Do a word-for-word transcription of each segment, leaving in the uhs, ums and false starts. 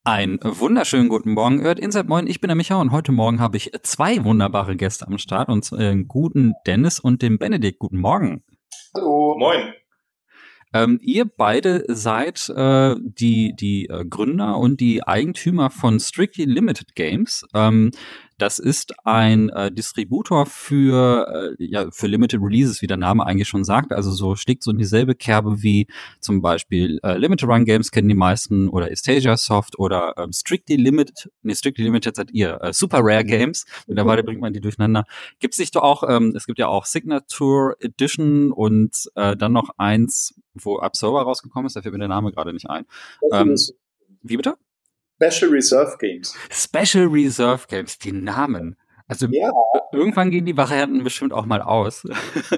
Einen wunderschönen guten Morgen, hört Inside Moin, ich bin der Micha und heute Morgen habe ich zwei wunderbare Gäste am Start und zwar den guten Dennis und den Benedikt. Guten Morgen. Hallo. Moin. Ähm, ihr beide seid äh, die, die äh, Gründer und die Eigentümer von Strictly Limited Games. Ähm, das ist ein äh, Distributor für, äh, ja, für Limited Releases, wie der Name eigentlich schon sagt. Also so schlägt so in dieselbe Kerbe wie zum Beispiel äh, Limited Run Games kennen die meisten oder Astasia Soft oder ähm, Strictly Limited, nee, Strictly Limited seid ihr, äh, Super Rare Games. Mittlerweile bringt man die durcheinander. Gibt es nicht doch auch, ähm, es gibt ja auch Signature Edition und äh, dann noch eins, wo Absolver rausgekommen ist, da fällt mir der Name gerade nicht ein. Ähm, wie bitte? Special Reserve Games. Special Reserve Games, die Namen. Also ja. Irgendwann gehen die Varianten bestimmt auch mal aus.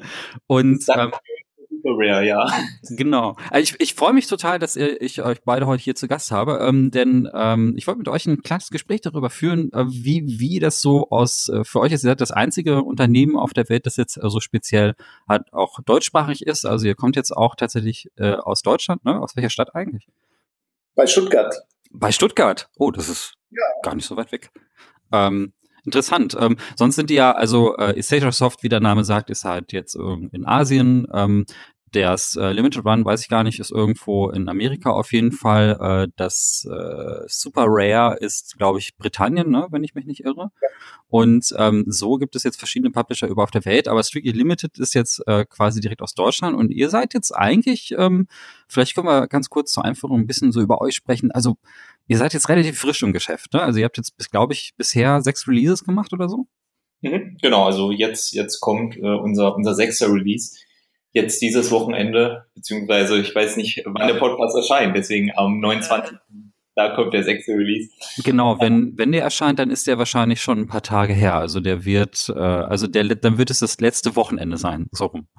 Und ähm, Rare, ja. Genau. Also ich, ich freue mich total, dass ich euch beide heute hier zu Gast habe, ähm, denn ähm, ich wollte mit euch ein kleines Gespräch darüber führen, äh, wie wie das so aus äh, für euch ist. Ihr seid das einzige Unternehmen auf der Welt, das jetzt äh, so speziell halt auch deutschsprachig ist. Also ihr kommt jetzt auch tatsächlich äh, aus Deutschland, ne? Aus welcher Stadt eigentlich? Bei Stuttgart. Bei Stuttgart. Oh, das ist ja gar nicht so weit weg. Ähm, Interessant. Ähm, sonst sind die ja, also äh, Astasia Soft, wie der Name sagt, ist halt jetzt in Asien. Ähm, das äh, Limited Run, weiß ich gar nicht, ist irgendwo in Amerika auf jeden Fall. Äh, das äh, Super Rare ist, glaube ich, Britannien, ne, wenn ich mich nicht irre. Und ähm, so gibt es jetzt verschiedene Publisher über auf der Welt, aber Strictly Limited ist jetzt äh, quasi direkt aus Deutschland und ihr seid jetzt eigentlich, ähm, vielleicht können wir ganz kurz zur Einführung ein bisschen so über euch sprechen. Also ihr seid jetzt relativ frisch im Geschäft, ne? Also ihr habt jetzt, glaube ich, bisher sechs Releases gemacht oder so? Mhm, genau, also jetzt jetzt kommt äh, unser unser sechster Release. Jetzt dieses Wochenende, beziehungsweise ich weiß nicht, wann der Podcast erscheint, deswegen am neunundzwanzigsten da kommt der sechste Release. Genau, wenn wenn der erscheint, dann ist der wahrscheinlich schon ein paar Tage her. Also der wird, äh, also der dann wird es das letzte Wochenende sein, so rum.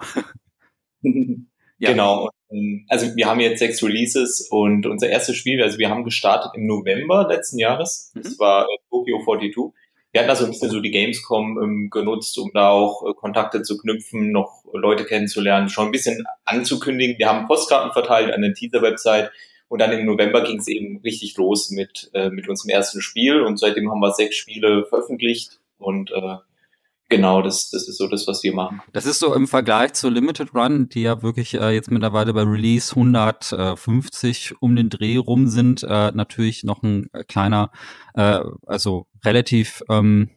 Ja. Genau. Also wir haben jetzt sechs Releases und unser erstes Spiel, also wir haben gestartet im November letzten Jahres. Das mhm. war Tokyo zweiundvierzig. Wir hatten also ein bisschen so die Gamescom ähm, genutzt, um da auch äh, Kontakte zu knüpfen, noch Leute kennenzulernen, schon ein bisschen anzukündigen. Wir haben Postkarten verteilt an der Teaser-Website und dann im November ging es eben richtig los mit äh, mit unserem ersten Spiel und seitdem haben wir sechs Spiele veröffentlicht und äh, genau, das, das ist so das, was wir machen. Das ist so im Vergleich zu Limited Run, die ja wirklich äh, jetzt mittlerweile bei Release hundertfünfzig um den Dreh rum sind, äh, natürlich noch ein äh, kleiner, äh, also relativ, ähm,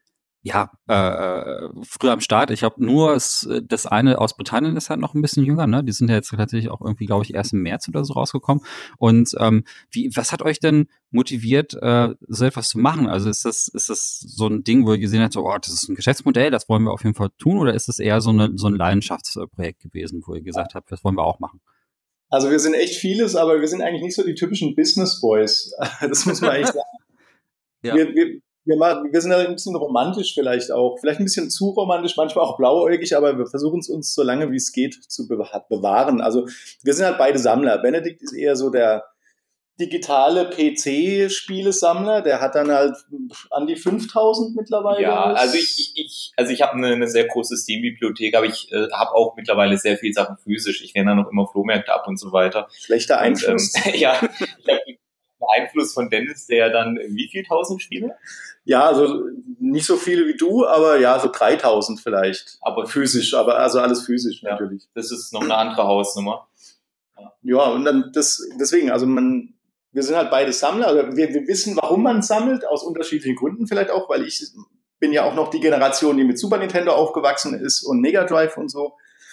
ja, äh, früher am Start. Ich glaube, nur es, das eine aus Britannien ist halt noch ein bisschen jünger, ne? Die sind ja jetzt tatsächlich auch irgendwie, glaube ich, erst im März oder so rausgekommen. Und ähm, wie, was hat euch denn motiviert, äh, so etwas zu machen? Also ist das, ist das so ein Ding, wo ihr gesehen habt, so, oh, das ist ein Geschäftsmodell, das wollen wir auf jeden Fall tun, oder ist das eher so eine, so ein Leidenschaftsprojekt gewesen, wo ihr gesagt habt, das wollen wir auch machen? Also wir sind echt vieles, aber wir sind eigentlich nicht so die typischen Business Boys. Das muss man eigentlich sagen. Ja. Wir, wir, wir, machen, wir sind ein bisschen romantisch vielleicht auch, vielleicht ein bisschen zu romantisch, manchmal auch blauäugig, aber wir versuchen es uns so lange wie es geht zu bewahren. Also wir sind halt beide Sammler. Benedikt ist eher so der digitale P C-Spielesammler, der hat dann halt an die fünftausend mittlerweile. Ja, also ich, ich, also ich habe eine, eine sehr große Steam-Bibliothek, aber ich äh, habe auch mittlerweile sehr viel Sachen physisch. Ich renne dann noch immer Flohmärkte ab und so weiter. Schlechter Einfluss. Und, ähm, ja, ich habe den Einfluss von Dennis, der dann wie viel tausend Spiele? Ja, also nicht so viele wie du, aber ja, so dreitausend vielleicht. Aber physisch, aber also alles physisch ja, natürlich. Das ist noch eine andere Hausnummer. Ja, ja und dann das, deswegen, also man, wir sind halt beide Sammler, also wir, wir wissen, warum man sammelt, aus unterschiedlichen Gründen vielleicht auch, weil ich bin ja auch noch die Generation, die mit Super Nintendo aufgewachsen ist und Mega Drive und so.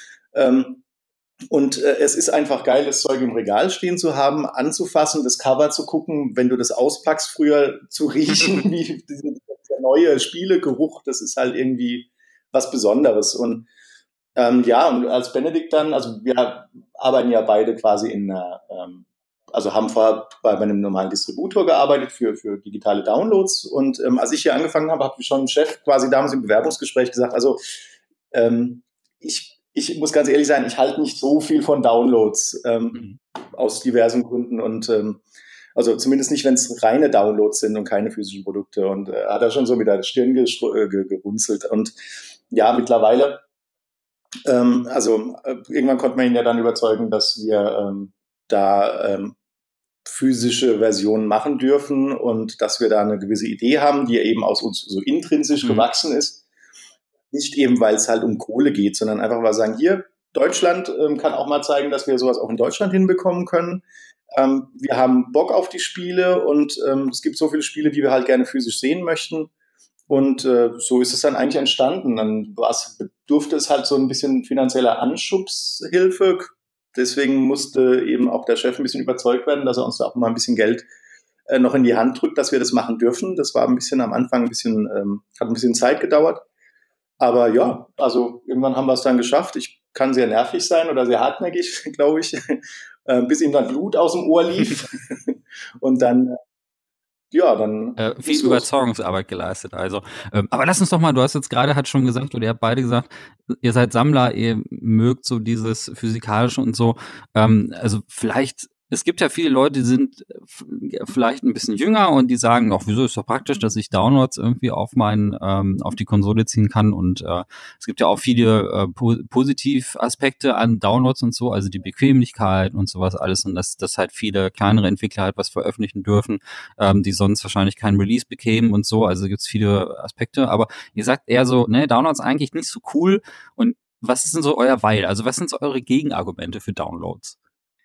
Ähm, und äh, es ist einfach geil, das Zeug im Regal stehen zu haben, anzufassen, das Cover zu gucken, wenn du das auspackst, früher zu riechen, wie der neue Spielegeruch, das ist halt irgendwie was Besonderes. Und ähm, ja, und als Benedikt dann, also wir arbeiten ja beide quasi in einer, ähm, also haben vorher bei, bei einem normalen Distributor gearbeitet für, für digitale Downloads. Und ähm, als ich hier angefangen habe, habe ich schon einen Chef quasi damals im Bewerbungsgespräch gesagt, also ähm, ich Ich muss ganz ehrlich sein, ich halte nicht so viel von Downloads, ähm, mhm. aus diversen Gründen und ähm, also zumindest nicht, wenn es reine Downloads sind und keine physischen Produkte. Und äh, hat er schon so mit der Stirn äh, gerunzelt. Und ja, mittlerweile, ähm, also äh, irgendwann konnte man ihn ja dann überzeugen, dass wir ähm, da ähm, physische Versionen machen dürfen und dass wir da eine gewisse Idee haben, die eben aus uns so intrinsisch mhm. gewachsen ist. Nicht eben, weil es halt um Kohle geht, sondern einfach, weil wir sagen, hier, Deutschland ähm, kann auch mal zeigen, dass wir sowas auch in Deutschland hinbekommen können. Ähm, wir haben Bock auf die Spiele und ähm, es gibt so viele Spiele, die wir halt gerne physisch sehen möchten. Und äh, so ist es dann eigentlich entstanden. Dann bedurfte es halt so ein bisschen finanzieller Anschubshilfe. Deswegen musste eben auch der Chef ein bisschen überzeugt werden, dass er uns da auch mal ein bisschen Geld äh, noch in die Hand drückt, dass wir das machen dürfen. Das war ein bisschen am Anfang ein bisschen, ähm, hat ein bisschen Zeit gedauert. Aber ja, also irgendwann haben wir es dann geschafft. Ich kann sehr nervig sein oder sehr hartnäckig, glaube ich, äh, bis ihm dann Blut aus dem Ohr lief. Und dann Ja, dann. Äh, viel Überzeugungsarbeit geleistet, also. Ähm, aber lass uns doch mal, du hast jetzt gerade hat schon gesagt, oder ihr habt beide gesagt, ihr seid Sammler, ihr mögt so dieses Physikalische und so. Ähm, also vielleicht, es gibt ja viele Leute, die sind vielleicht ein bisschen jünger und die sagen, ach, wieso ist doch praktisch, dass ich Downloads irgendwie auf meinen, ähm, auf die Konsole ziehen kann. Und äh, es gibt ja auch viele äh, po- Positivaspekte an Downloads und so, also die Bequemlichkeit und sowas alles und dass, dass halt viele kleinere Entwickler halt was veröffentlichen dürfen, ähm, die sonst wahrscheinlich keinen Release bekämen und so. Also gibt's viele Aspekte. Aber ihr sagt eher so, ne, Downloads eigentlich nicht so cool. Und was ist denn so euer Weil? Also was sind so eure Gegenargumente für Downloads?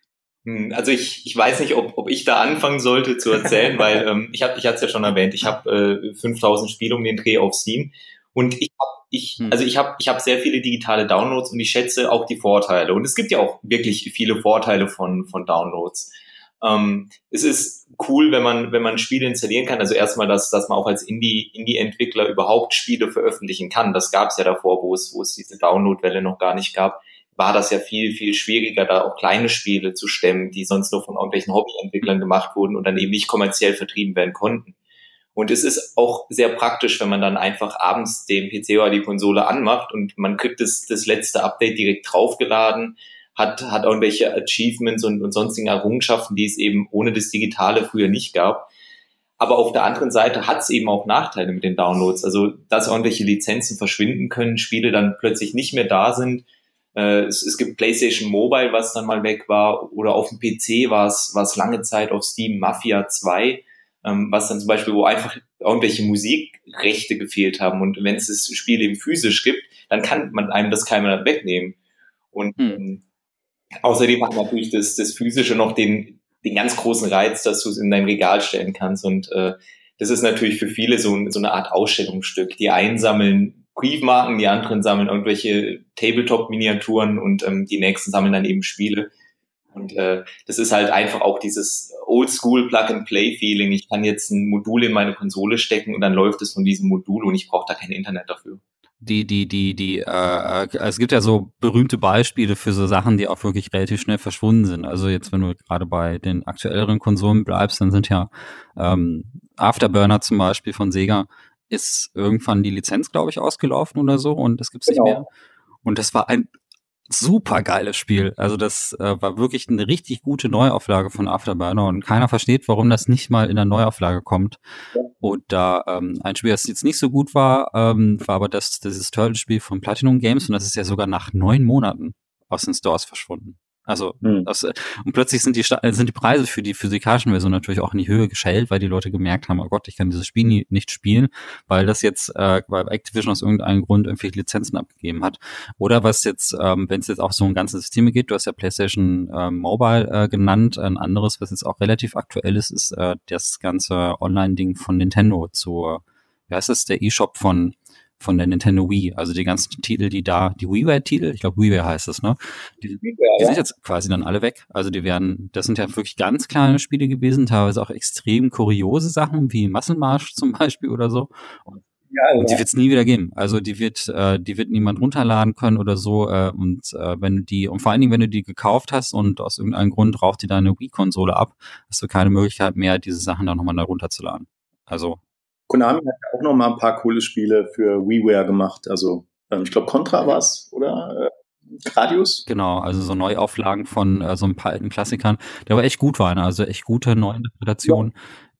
Also ich, ich weiß nicht, ob, ob ich da anfangen sollte zu erzählen, weil ähm, ich habe, ich hatte es ja schon erwähnt, ich habe äh, fünftausend Spiele um den Dreh auf Steam und ich habe, ich, also ich habe, ich habe sehr viele digitale Downloads und ich schätze auch die Vorteile und es gibt ja auch wirklich viele Vorteile von von Downloads. Ähm, es ist cool, wenn man wenn man Spiele installieren kann. Also erstmal, dass dass man auch als Indie Indie-Entwickler überhaupt Spiele veröffentlichen kann. Das gab es ja davor, wo es wo es diese Download-Welle noch gar nicht gab. War das ja viel, viel schwieriger, da auch kleine Spiele zu stemmen, die sonst nur von irgendwelchen Hobbyentwicklern gemacht wurden und dann eben nicht kommerziell vertrieben werden konnten. Und es ist auch sehr praktisch, wenn man dann einfach abends den P C oder die Konsole anmacht und man kriegt das, das letzte Update direkt draufgeladen, hat, hat irgendwelche Achievements und, und sonstigen Errungenschaften, die es eben ohne das Digitale früher nicht gab. Aber auf der anderen Seite hat es eben auch Nachteile mit den Downloads. Also, dass irgendwelche Lizenzen verschwinden können, Spiele dann plötzlich nicht mehr da sind. Äh, es, es gibt PlayStation Mobile, was dann mal weg war, oder auf dem P C war es war es lange Zeit auf Steam Mafia zwei, ähm, was dann zum Beispiel, wo einfach irgendwelche Musikrechte gefehlt haben. Und wenn es das Spiel eben physisch gibt, dann kann man einem das keiner wegnehmen. Und hm. ähm, außerdem hat natürlich das, das Physische noch den, den ganz großen Reiz, dass du es in dein Regal stellen kannst. Und äh, das ist natürlich für viele so, so eine Art Ausstellungsstück. Die einen sammeln Briefmarken, die anderen sammeln irgendwelche Tabletop-Miniaturen und ähm, die nächsten sammeln dann eben Spiele. Und äh, das ist halt einfach auch dieses Oldschool Plug-and-Play-Feeling. Ich kann jetzt ein Modul in meine Konsole stecken und dann läuft es von diesem Modul und ich brauche da kein Internet dafür. Die, die, die, die, äh, es gibt ja so berühmte Beispiele für so Sachen, die auch wirklich relativ schnell verschwunden sind. Also jetzt, wenn du gerade bei den aktuelleren Konsolen bleibst, dann sind ja ähm, Afterburner zum Beispiel von Sega, ist irgendwann die Lizenz, glaube ich, ausgelaufen oder so und das gibt's genau. nicht mehr. Und das war ein super geiles Spiel. Also das äh, war wirklich eine richtig gute Neuauflage von Afterburner und keiner versteht, warum das nicht mal in der Neuauflage kommt. Ja. Und da ähm, ein Spiel, das jetzt nicht so gut war, ähm, war aber das dieses Turtle-Spiel von Platinum Games und das ist ja sogar nach neun Monaten aus den Stores verschwunden. Also hm. das, und plötzlich sind die sind die Preise für die physikalischen Versionen natürlich auch in die Höhe geschellt, weil die Leute gemerkt haben, oh Gott, ich kann dieses Spiel nie, nicht spielen, weil das jetzt äh, weil Activision aus irgendeinem Grund irgendwelche Lizenzen abgegeben hat. Oder was jetzt, ähm, wenn es jetzt auch so um ganze Systeme geht, du hast ja PlayStation äh, Mobile äh, genannt, ein anderes, was jetzt auch relativ aktuell ist, ist äh, das ganze Online-Ding von Nintendo zu, wie heißt das, der E-Shop von von der Nintendo Wii, also die ganzen Titel, die da, die WiiWare-Titel, ich glaube WiiWare heißt es, ne? Die, die ja. sind jetzt quasi dann alle weg. Also die werden, das sind ja wirklich ganz kleine Spiele gewesen, teilweise auch extrem kuriose Sachen, wie Muscle March zum Beispiel oder so. Und, ja, und die ja. wird es nie wieder geben. Also die wird, äh, die wird niemand runterladen können oder so. Äh, und äh, wenn du die, und vor allen Dingen, wenn du die gekauft hast und aus irgendeinem Grund raucht die deine Wii-Konsole ab, hast du keine Möglichkeit mehr, diese Sachen dann nochmal da runterzuladen. Also Konami hat ja auch noch mal ein paar coole Spiele für WiiWare gemacht. Also ähm, ich glaube Contra war es, oder? Äh, Gradius? Genau, also so Neuauflagen von äh, so ein paar alten Klassikern, die aber echt gut waren. Also echt gute Neuinterpretationen. Ja.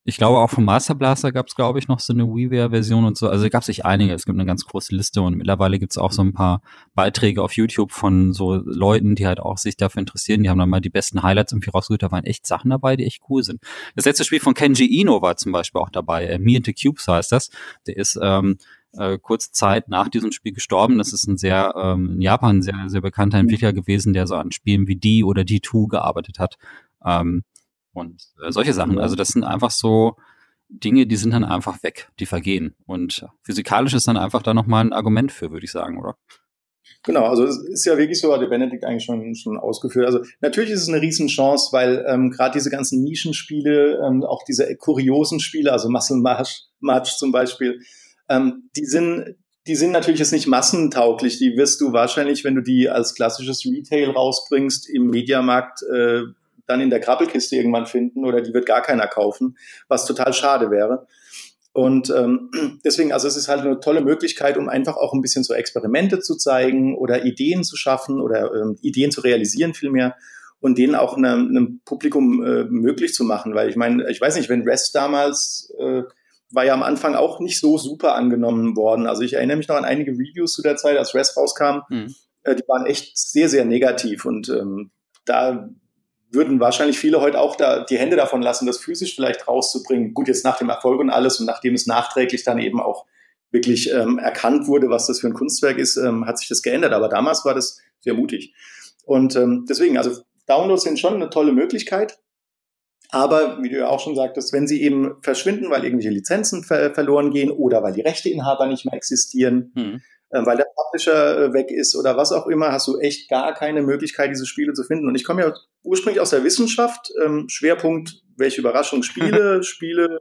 Ich glaube, auch vom Master Blaster gab es, glaube ich, noch so eine WiiWare-Version und so. Also gab es sich einige. Es gibt eine ganz große Liste und mittlerweile gibt es auch so ein paar Beiträge auf YouTube von so Leuten, die halt auch sich dafür interessieren. Die haben dann mal die besten Highlights irgendwie rausgesucht. Da waren echt Sachen dabei, die echt cool sind. Das letzte Spiel von Kenji Ino war zum Beispiel auch dabei. Äh, Me and the Cubes heißt das. Der ist ähm, äh, kurze Zeit nach diesem Spiel gestorben. Das ist ein sehr ähm, in Japan sehr, sehr bekannter Entwickler gewesen, der so an Spielen wie D oder D zwei gearbeitet hat. Ähm, Und äh, solche Sachen, also das sind einfach so Dinge, die sind dann einfach weg, die vergehen. Und physikalisch ist dann einfach da nochmal ein Argument für, würde ich sagen, oder? Genau, also es ist ja wirklich so, hat der Benedikt eigentlich schon schon ausgeführt. Also natürlich ist es eine Riesenchance, weil ähm, gerade diese ganzen Nischenspiele, ähm, auch diese kuriosen Spiele, also Muscle March, March zum Beispiel, ähm, die sind die sind natürlich jetzt nicht massentauglich. Die wirst du wahrscheinlich, wenn du die als klassisches Retail rausbringst, im Mediamarkt äh, dann in der Krabbelkiste irgendwann finden oder die wird gar keiner kaufen, was total schade wäre. Und ähm, deswegen, also es ist halt eine tolle Möglichkeit, um einfach auch ein bisschen so Experimente zu zeigen oder Ideen zu schaffen oder ähm, Ideen zu realisieren vielmehr und denen auch einem, einem Publikum äh, möglich zu machen. Weil ich meine, ich weiß nicht, wenn Rest damals äh, war ja am Anfang auch nicht so super angenommen worden. Also ich erinnere mich noch an einige Reviews zu der Zeit, als Rest rauskam. Mhm. Äh, die waren echt sehr, sehr negativ und ähm, da würden wahrscheinlich viele heute auch da die Hände davon lassen, das physisch vielleicht rauszubringen. Gut, jetzt nach dem Erfolg und alles und nachdem es nachträglich dann eben auch wirklich ähm, erkannt wurde, was das für ein Kunstwerk ist, ähm, hat sich das geändert. Aber damals war das sehr mutig. Und ähm, deswegen, also Downloads sind schon eine tolle Möglichkeit. Aber wie du ja auch schon sagtest, wenn sie eben verschwinden, weil irgendwelche Lizenzen ver- verloren gehen oder weil die Rechteinhaber nicht mehr existieren, mhm. äh, weil der Publisher äh, weg ist oder was auch immer, hast du echt gar keine Möglichkeit, diese Spiele zu finden. Und ich komme ja ursprünglich aus der Wissenschaft, ähm, Schwerpunkt, welche Überraschung, Spiele, Spiele,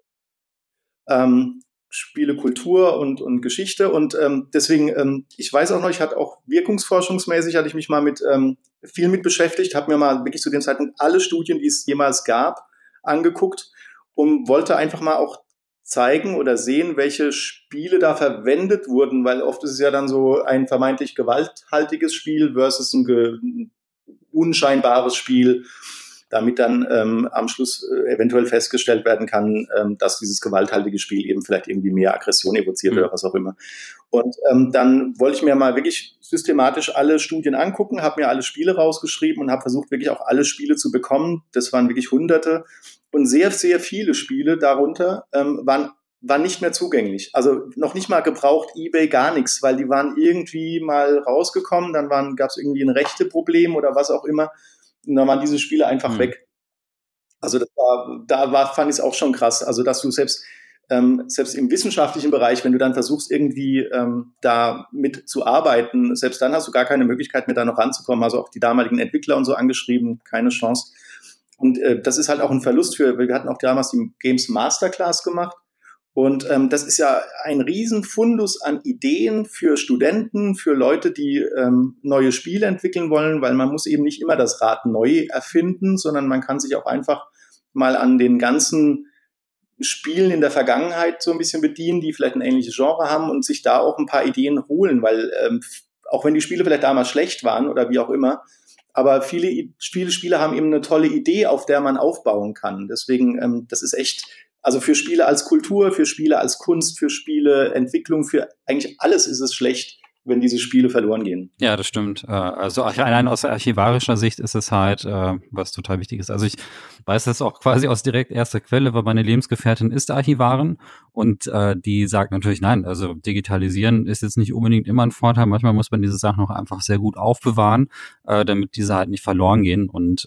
ähm, Spiele, Kultur und, und Geschichte. Und ähm, deswegen, ähm, ich weiß auch noch, ich hatte auch wirkungsforschungsmäßig, hatte ich mich mal mit ähm, viel mit beschäftigt, habe mir mal wirklich zu dem Zeitpunkt alle Studien, die es jemals gab, angeguckt und wollte einfach mal auch zeigen oder sehen, welche Spiele da verwendet wurden, weil oft ist es ja dann so ein vermeintlich gewalthaltiges Spiel versus ein, ge- ein unscheinbares Spiel, damit dann ähm, am Schluss äh, eventuell festgestellt werden kann, ähm, dass dieses gewalthaltige Spiel eben vielleicht irgendwie mehr Aggression evoziert mhm. oder was auch immer. Und ähm, dann wollte ich mir mal wirklich systematisch alle Studien angucken, habe mir alle Spiele rausgeschrieben und habe versucht, wirklich auch alle Spiele zu bekommen. Das waren wirklich Hunderte. Und sehr, sehr viele Spiele darunter ähm, waren, waren nicht mehr zugänglich. Also noch nicht mal gebraucht, eBay, gar nichts, weil die waren irgendwie mal rausgekommen, dann waren, gab es irgendwie ein Rechteproblem oder was auch immer. Und dann waren diese Spiele einfach mhm. weg. Also das war, da war, fand ich es auch schon krass. Also dass du selbst ähm, selbst im wissenschaftlichen Bereich, wenn du dann versuchst irgendwie ähm, da mit zu arbeiten, selbst dann hast du gar keine Möglichkeit mehr da noch ranzukommen. Also auch die damaligen Entwickler und so angeschrieben, keine Chance. Und äh, das ist halt auch ein Verlust für, wir hatten auch damals die Games Masterclass gemacht. Und ähm, das ist ja ein Riesenfundus an Ideen für Studenten, für Leute, die ähm, neue Spiele entwickeln wollen, weil man muss eben nicht immer das Rad neu erfinden, sondern man kann sich auch einfach mal an den ganzen Spielen in der Vergangenheit so ein bisschen bedienen, die vielleicht ein ähnliches Genre haben und sich da auch ein paar Ideen holen, weil ähm, auch wenn die Spiele vielleicht damals schlecht waren oder wie auch immer, aber viele, viele Spiele haben eben eine tolle Idee, auf der man aufbauen kann. Deswegen, ähm, das ist echt, also für Spiele als Kultur, für Spiele als Kunst, für Spiele Entwicklung, für eigentlich alles ist es schlecht, wenn diese Spiele verloren gehen. Ja, das stimmt. Also allein aus archivarischer Sicht ist es halt, was total wichtig ist. Also ich weiß das auch quasi aus direkt erster Quelle, weil meine Lebensgefährtin ist Archivarin und die sagt natürlich, nein, also digitalisieren ist jetzt nicht unbedingt immer ein Vorteil. Manchmal muss man diese Sachen auch einfach sehr gut aufbewahren, damit diese halt nicht verloren gehen und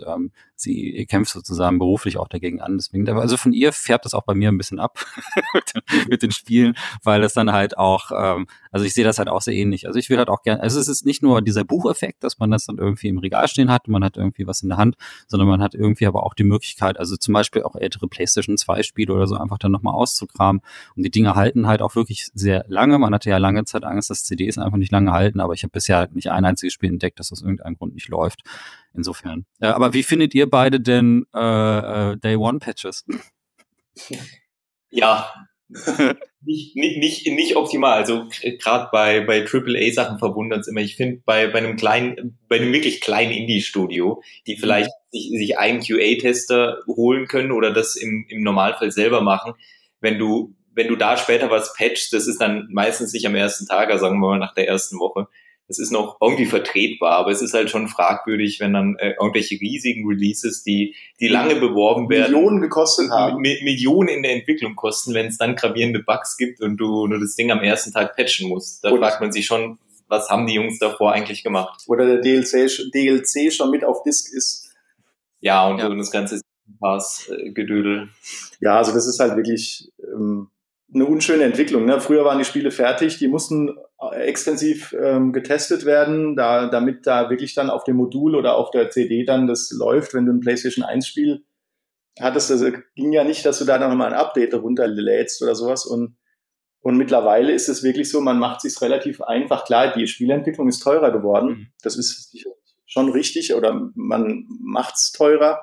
sie kämpft sozusagen beruflich auch dagegen an. Deswegen, also von ihr färbt das auch bei mir ein bisschen ab mit, den, mit den Spielen, weil es dann halt auch, also ich sehe das halt auch sehr ähnlich. Also ich will halt auch gerne, also es ist nicht nur dieser Bucheffekt, dass man das dann irgendwie im Regal stehen hat und man hat irgendwie was in der Hand, sondern man hat irgendwie aber auch die Möglichkeit, also zum Beispiel auch ältere PlayStation zwei Spiele oder so einfach dann nochmal auszukramen. Und die Dinge halten halt auch wirklich sehr lange. Man hatte ja lange Zeit Angst, dass C Ds einfach nicht lange halten, aber ich habe bisher halt nicht ein einziges Spiel entdeckt, das aus irgendeinem Grund nicht läuft. Insofern. Ja, aber wie findet ihr beide denn äh, äh, Day One Patches? Ja. nicht, nicht, nicht, nicht optimal. Also gerade bei, bei Triple A Sachen verwundert es immer. Ich finde, bei, bei einem kleinen, bei einem wirklich kleinen Indie-Studio, die vielleicht mhm. sich, sich einen Q A-Tester holen können oder das im, im Normalfall selber machen, wenn du, wenn du da später was patchst, das ist dann meistens nicht am ersten Tag, also sagen wir mal nach der ersten Woche. Das ist noch irgendwie vertretbar, aber es ist halt schon fragwürdig, wenn dann äh, irgendwelche riesigen Releases, die die lange beworben werden, Millionen gekostet haben, Mi- Millionen in der Entwicklung kosten, wenn es dann gravierende Bugs gibt und du nur das Ding am ersten Tag patchen musst. Da und fragt man sich schon, was haben die Jungs davor eigentlich gemacht? Oder der D L C, D L C schon mit auf Disk ist. Ja, und, ja. und das ganze Pass-Gedödel. Ja, also das ist halt wirklich ähm, eine unschöne Entwicklung. Ne? Früher waren die Spiele fertig, die mussten extensiv ähm, getestet werden, da, damit da wirklich dann auf dem Modul oder auf der C D dann das läuft, wenn du ein PlayStation eins Spiel hattest. Also ging ja nicht, dass du da noch mal ein Update runterlädst oder sowas. Und, und mittlerweile ist es wirklich so, man macht es sich relativ einfach. Klar, die Spielentwicklung ist teurer geworden. Mhm. Das ist schon richtig, oder man macht es teurer.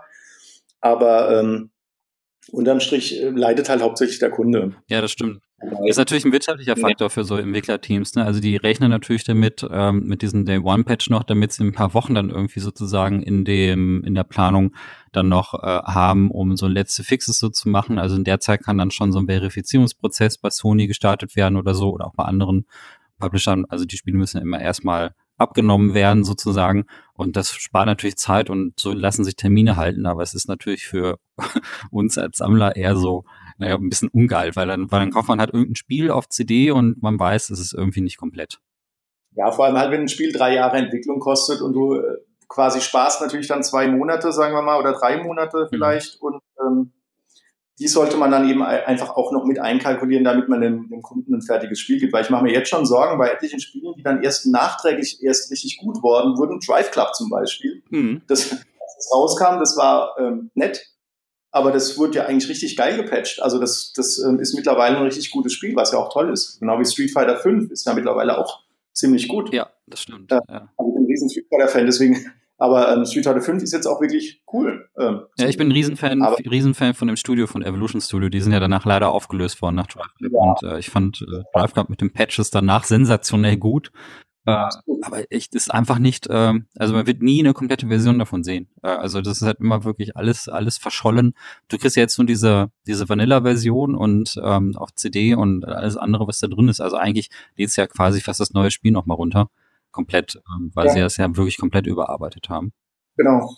Aber ähm, unterm Strich leidet halt hauptsächlich der Kunde. Ja, das stimmt. Ist natürlich ein wirtschaftlicher Faktor für so Entwicklerteams, ne? Also die rechnen natürlich damit, ähm, mit diesem Day-One-Patch noch, damit sie ein paar Wochen dann irgendwie sozusagen in dem, in der Planung dann noch äh, haben, um so letzte Fixes so zu machen. Also in der Zeit kann dann schon so ein Verifizierungsprozess bei Sony gestartet werden oder so, oder auch bei anderen Publishern. Also die Spiele müssen ja immer erstmal abgenommen werden sozusagen, und das spart natürlich Zeit, und so lassen sich Termine halten, aber es ist natürlich für uns als Sammler eher so, naja, ein bisschen ungeil, weil dann, weil dann kauft man halt irgendein Spiel auf C D und man weiß, es ist irgendwie nicht komplett. Ja, vor allem halt, wenn ein Spiel drei Jahre Entwicklung kostet und du äh, quasi sparst natürlich dann zwei Monate, sagen wir mal, oder drei Monate vielleicht, mhm. und ähm, die sollte man dann eben einfach auch noch mit einkalkulieren, damit man dem, dem Kunden ein fertiges Spiel gibt. Weil ich mache mir jetzt schon Sorgen bei etlichen Spielen, die dann erst nachträglich erst richtig gut worden wurden. Drive Club zum Beispiel. Mhm. Das, als das rauskam, das war ähm, nett, aber das wurde ja eigentlich richtig geil gepatcht. Also das, das ähm, ist mittlerweile ein richtig gutes Spiel, was ja auch toll ist. Genau wie Street Fighter fünf ist ja mittlerweile auch ziemlich gut. Ja, das stimmt. Äh, ja. Ich bin ein riesen Street Fighter-Fan, deswegen... Aber ähm, Street Fighter fünf ist jetzt auch wirklich cool. Ähm, ja, ich bin ein Riesenfan, aber, Riesenfan von dem Studio, von Evolution Studio. Die sind ja danach leider aufgelöst worden nach Drive Club. Ja. Und äh, ich fand äh, Drive Club mit den Patches danach sensationell gut. Äh, aber echt ist einfach nicht, äh, also man wird nie eine komplette Version davon sehen. Äh, also das ist halt immer wirklich alles alles verschollen. Du kriegst ja jetzt nur diese diese Vanilla-Version und ähm, auf C D und alles andere, was da drin ist. Also eigentlich lädst ja quasi fast das neue Spiel nochmal runter. Komplett, ähm, weil ja. sie das ja wirklich komplett überarbeitet haben. Genau.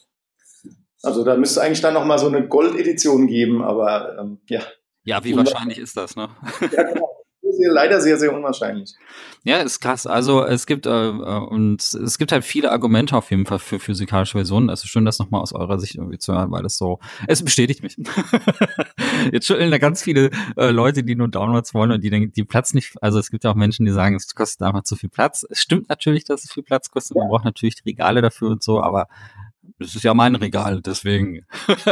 Also da müsste eigentlich dann nochmal so eine Gold-Edition geben, aber ähm, ja. Ja, wie wahrscheinlich ist das, ne? Ja, genau. Leider sehr, sehr unwahrscheinlich. Ja, ist krass. Also es gibt äh, und es gibt halt viele Argumente auf jeden Fall für physikalische Versionen. Also schön, das nochmal aus eurer Sicht irgendwie zu hören, weil das so, es bestätigt mich. Jetzt schütteln da ganz viele äh, Leute, die nur Downloads wollen und die denken, die Platz nicht, also es gibt ja auch Menschen, die sagen, es kostet einfach zu viel Platz. Es stimmt natürlich, dass es viel Platz kostet. Man braucht natürlich die Regale dafür und so, aber das ist ja mein Regal, deswegen.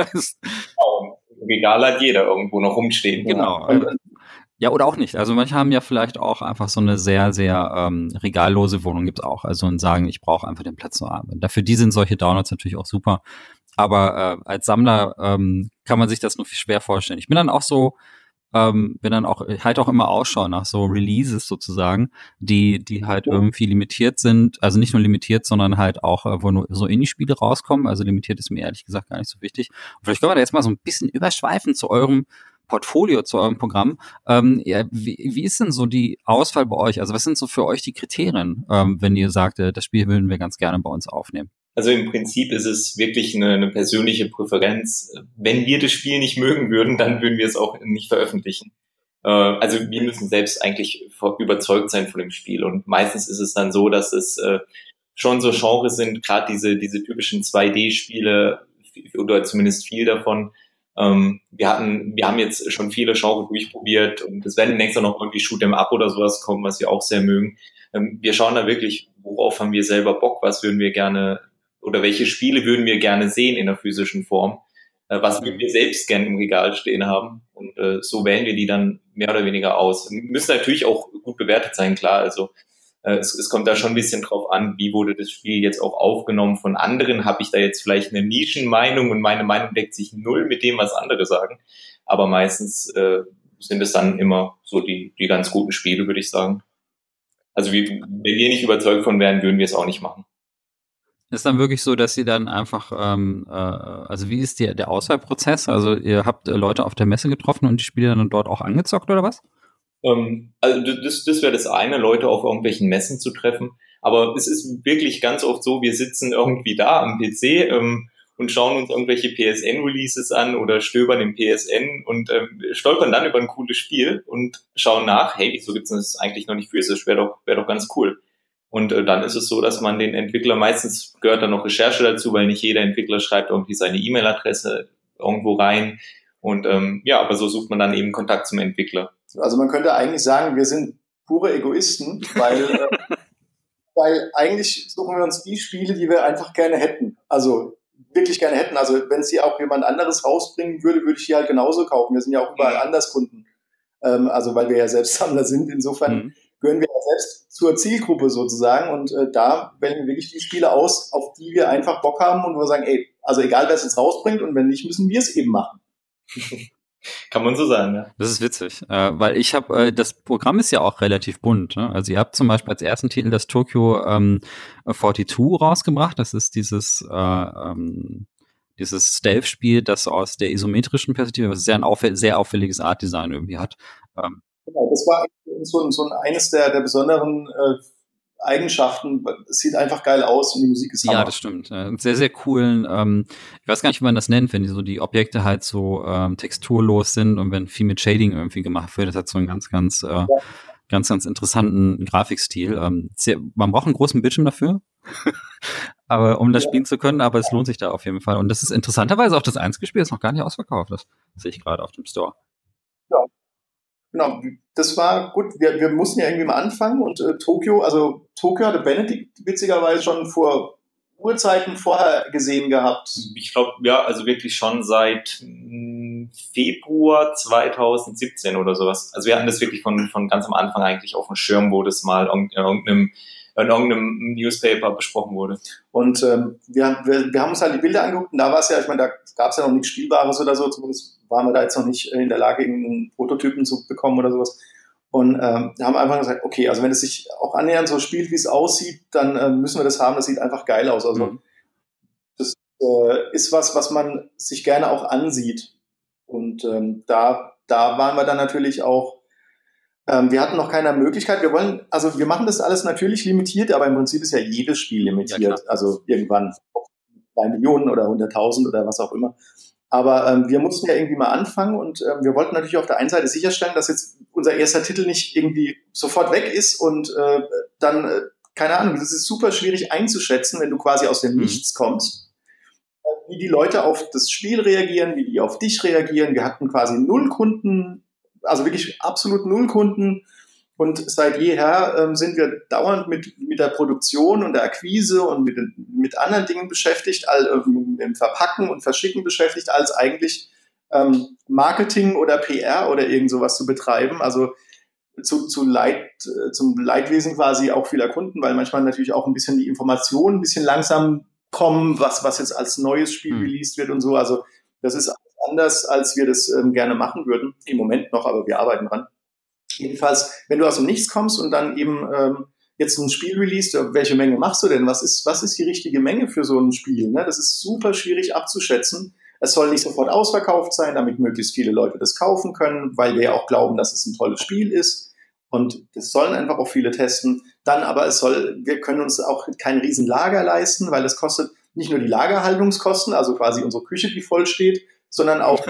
Genau. Regal hat jeder irgendwo noch rumstehen. Genau. Ja. Ja, oder auch nicht. Also manche haben ja vielleicht auch einfach so eine sehr, sehr ähm, regallose Wohnung, gibt's auch. Also und sagen, ich brauche einfach den Platz zu haben. Dafür die sind solche Downloads natürlich auch super. Aber äh, als Sammler ähm, kann man sich das nur viel schwer vorstellen. Ich bin dann auch so, ähm, bin dann auch, halt auch immer Ausschau nach so Releases sozusagen, die die halt irgendwie limitiert sind. Also nicht nur limitiert, sondern halt auch, äh, wo nur so Indie-Spiele rauskommen. Also limitiert ist mir ehrlich gesagt gar nicht so wichtig. Und vielleicht können wir da jetzt mal so ein bisschen überschweifen zu eurem Portfolio, zu eurem Programm. Ähm, ja, wie, wie ist denn so die Auswahl bei euch? Also was sind so für euch die Kriterien, ähm, wenn ihr sagt, äh, das Spiel würden wir ganz gerne bei uns aufnehmen? Also im Prinzip ist es wirklich eine, eine persönliche Präferenz. Wenn wir das Spiel nicht mögen würden, dann würden wir es auch nicht veröffentlichen. Äh, also wir müssen selbst eigentlich überzeugt sein von dem Spiel. Und meistens ist es dann so, dass es äh, schon so Genres sind, gerade diese, diese typischen zwei D-Spiele, oder zumindest viel davon. Ähm, wir hatten, wir haben jetzt schon viele Genres durchprobiert und es werden demnächst auch noch irgendwie Shoot'em Up oder sowas kommen, was wir auch sehr mögen. Ähm, wir schauen da wirklich, worauf haben wir selber Bock, was würden wir gerne, oder welche Spiele würden wir gerne sehen in der physischen Form, äh, was würden wir selbst gerne im Regal stehen haben, und äh, so wählen wir die dann mehr oder weniger aus. Müssen natürlich auch gut bewertet sein, klar, also äh, es, es kommt da schon ein bisschen drauf an, wie wurde das Spiel jetzt auch aufgenommen von anderen. Habe ich da jetzt vielleicht eine Nischenmeinung und meine Meinung deckt sich null mit dem, was andere sagen, aber meistens äh, sind es dann immer so die, die ganz guten Spiele, würde ich sagen. Also wie, wenn wir nicht überzeugt von wären, würden wir es auch nicht machen. Ist dann wirklich so, dass ihr dann einfach, ähm, äh, also wie ist die, der Auswahlprozess? Also ihr habt äh, Leute auf der Messe getroffen und die Spiele dann dort auch angezockt oder was? Ähm, also das, das wäre das eine, Leute auf irgendwelchen Messen zu treffen. Aber es ist wirklich ganz oft so, wir sitzen irgendwie da am P C ähm, und schauen uns irgendwelche P S N-Releases an oder stöbern im P S N und ähm, stolpern dann über ein cooles Spiel und schauen nach, hey, wieso gibt's das eigentlich noch nicht physisch? Wäre doch, wäre doch ganz cool. Und äh, dann ist es so, dass man den Entwickler, meistens gehört dann noch Recherche dazu, weil nicht jeder Entwickler schreibt irgendwie seine E-Mail-Adresse irgendwo rein. Und ähm, ja, aber so sucht man dann eben Kontakt zum Entwickler. Also man könnte eigentlich sagen, wir sind pure Egoisten, weil, äh, weil eigentlich suchen wir uns die Spiele, die wir einfach gerne hätten. Also wirklich gerne hätten. Also wenn sie auch jemand anderes rausbringen würde, würde ich die halt genauso kaufen. Wir sind ja auch überall mhm. anders Kunden. Ähm, also weil wir ja selbst Sammler sind. Insofern mhm. gehören wir ja selbst zur Zielgruppe sozusagen. Und äh, da wählen wir wirklich die Spiele aus, auf die wir einfach Bock haben und wo wir sagen, ey, also egal wer es jetzt rausbringt und wenn nicht, müssen wir es eben machen. Kann man so sagen, ja. Das ist witzig, äh, weil ich habe, äh, das Programm ist ja auch relativ bunt. Ne? Also ihr habt zum Beispiel als ersten Titel das Tokyo ähm, zweiundvierzig rausgebracht. Das ist dieses äh, ähm, dieses Stealth-Spiel, das aus der isometrischen Perspektive sehr ein auffäll- sehr auffälliges Art-Design irgendwie hat. Ähm, genau, das war so, so ein, eines der, der besonderen äh, Eigenschaften. Es sieht einfach geil aus und die Musik ist hammer. Ja, das stimmt. Äh, sehr, sehr coolen, ähm, ich weiß gar nicht, wie man das nennt, wenn die so die Objekte halt so ähm, texturlos sind und wenn viel mit Shading irgendwie gemacht wird. Das hat so einen ganz, ganz, äh, ja. ganz, ganz interessanten Grafikstil. Ähm, sehr, man braucht einen großen Bildschirm dafür, aber um das ja. spielen zu können, aber es lohnt sich da auf jeden Fall. Und das ist interessanterweise auch das einzige Spiel, das noch gar nicht ausverkauft ist. Das sehe ich gerade auf dem Store. Ja. Genau, das war gut. Wir, wir mussten ja irgendwie mal anfangen und äh, Tokyo, also Tokyo hatte Benedikt witzigerweise schon vor Urzeiten vorher gesehen gehabt. Ich glaube, ja, also wirklich schon seit mh, Februar zwanzig siebzehn oder sowas. Also wir hatten das wirklich von, von ganz am Anfang eigentlich auf dem Schirm, wo das mal in irgendeinem, in irgendeinem Newspaper besprochen wurde. Und ähm, wir, wir, wir haben uns halt die Bilder angeguckt und da war es ja, ich meine, da gab es ja noch nichts Spielbares oder so, zumindest waren wir da jetzt noch nicht in der Lage, irgendeinen Prototypen zu bekommen oder sowas. Und ähm, haben einfach gesagt, okay, also wenn es sich auch annähernd so spielt, wie es aussieht, dann äh, müssen wir das haben. Das sieht einfach geil aus. Also mhm. das äh, ist was, was man sich gerne auch ansieht. Und ähm, da, da waren wir dann natürlich auch, ähm, wir hatten noch keine Möglichkeit. Wir wollen, also wir machen das alles natürlich limitiert, aber im Prinzip ist ja jedes Spiel limitiert. Ja, also irgendwann zwei Millionen oder hunderttausend oder was auch immer. Aber ähm, wir mussten ja irgendwie mal anfangen und ähm, wir wollten natürlich auf der einen Seite sicherstellen, dass jetzt unser erster Titel nicht irgendwie sofort weg ist und äh, dann, äh, keine Ahnung, das ist super schwierig einzuschätzen, wenn du quasi aus dem Nichts kommst, äh, wie die Leute auf das Spiel reagieren, wie die auf dich reagieren. Wir hatten quasi null Kunden, also wirklich absolut null Kunden. Und seit jeher ähm, sind wir dauernd mit, mit der Produktion und der Akquise und mit, mit anderen Dingen beschäftigt, all, äh, mit dem Verpacken und Verschicken beschäftigt, als eigentlich ähm, Marketing oder P R oder irgend sowas zu betreiben. Also zu, zu Leit, äh, zum Leidwesen quasi auch vieler Kunden, weil manchmal natürlich auch ein bisschen die Informationen ein bisschen langsam kommen, was, was jetzt als neues Spiel mhm. released wird und so. Also das ist anders, als wir das ähm, gerne machen würden. Im Moment noch, aber wir arbeiten dran. Jedenfalls, wenn du aus dem Nichts kommst und dann eben ähm, jetzt ein Spiel released, welche Menge machst du denn? Was ist, was ist die richtige Menge für so ein Spiel? Ne? Das ist super schwierig abzuschätzen. Es soll nicht sofort ausverkauft sein, damit möglichst viele Leute das kaufen können, weil wir ja auch glauben, dass es ein tolles Spiel ist. Und das sollen einfach auch viele testen. Dann aber, es soll, wir können uns auch kein riesen Lager leisten, weil es kostet nicht nur die Lagerhaltungskosten, also quasi unsere Küche, die voll steht, sondern auch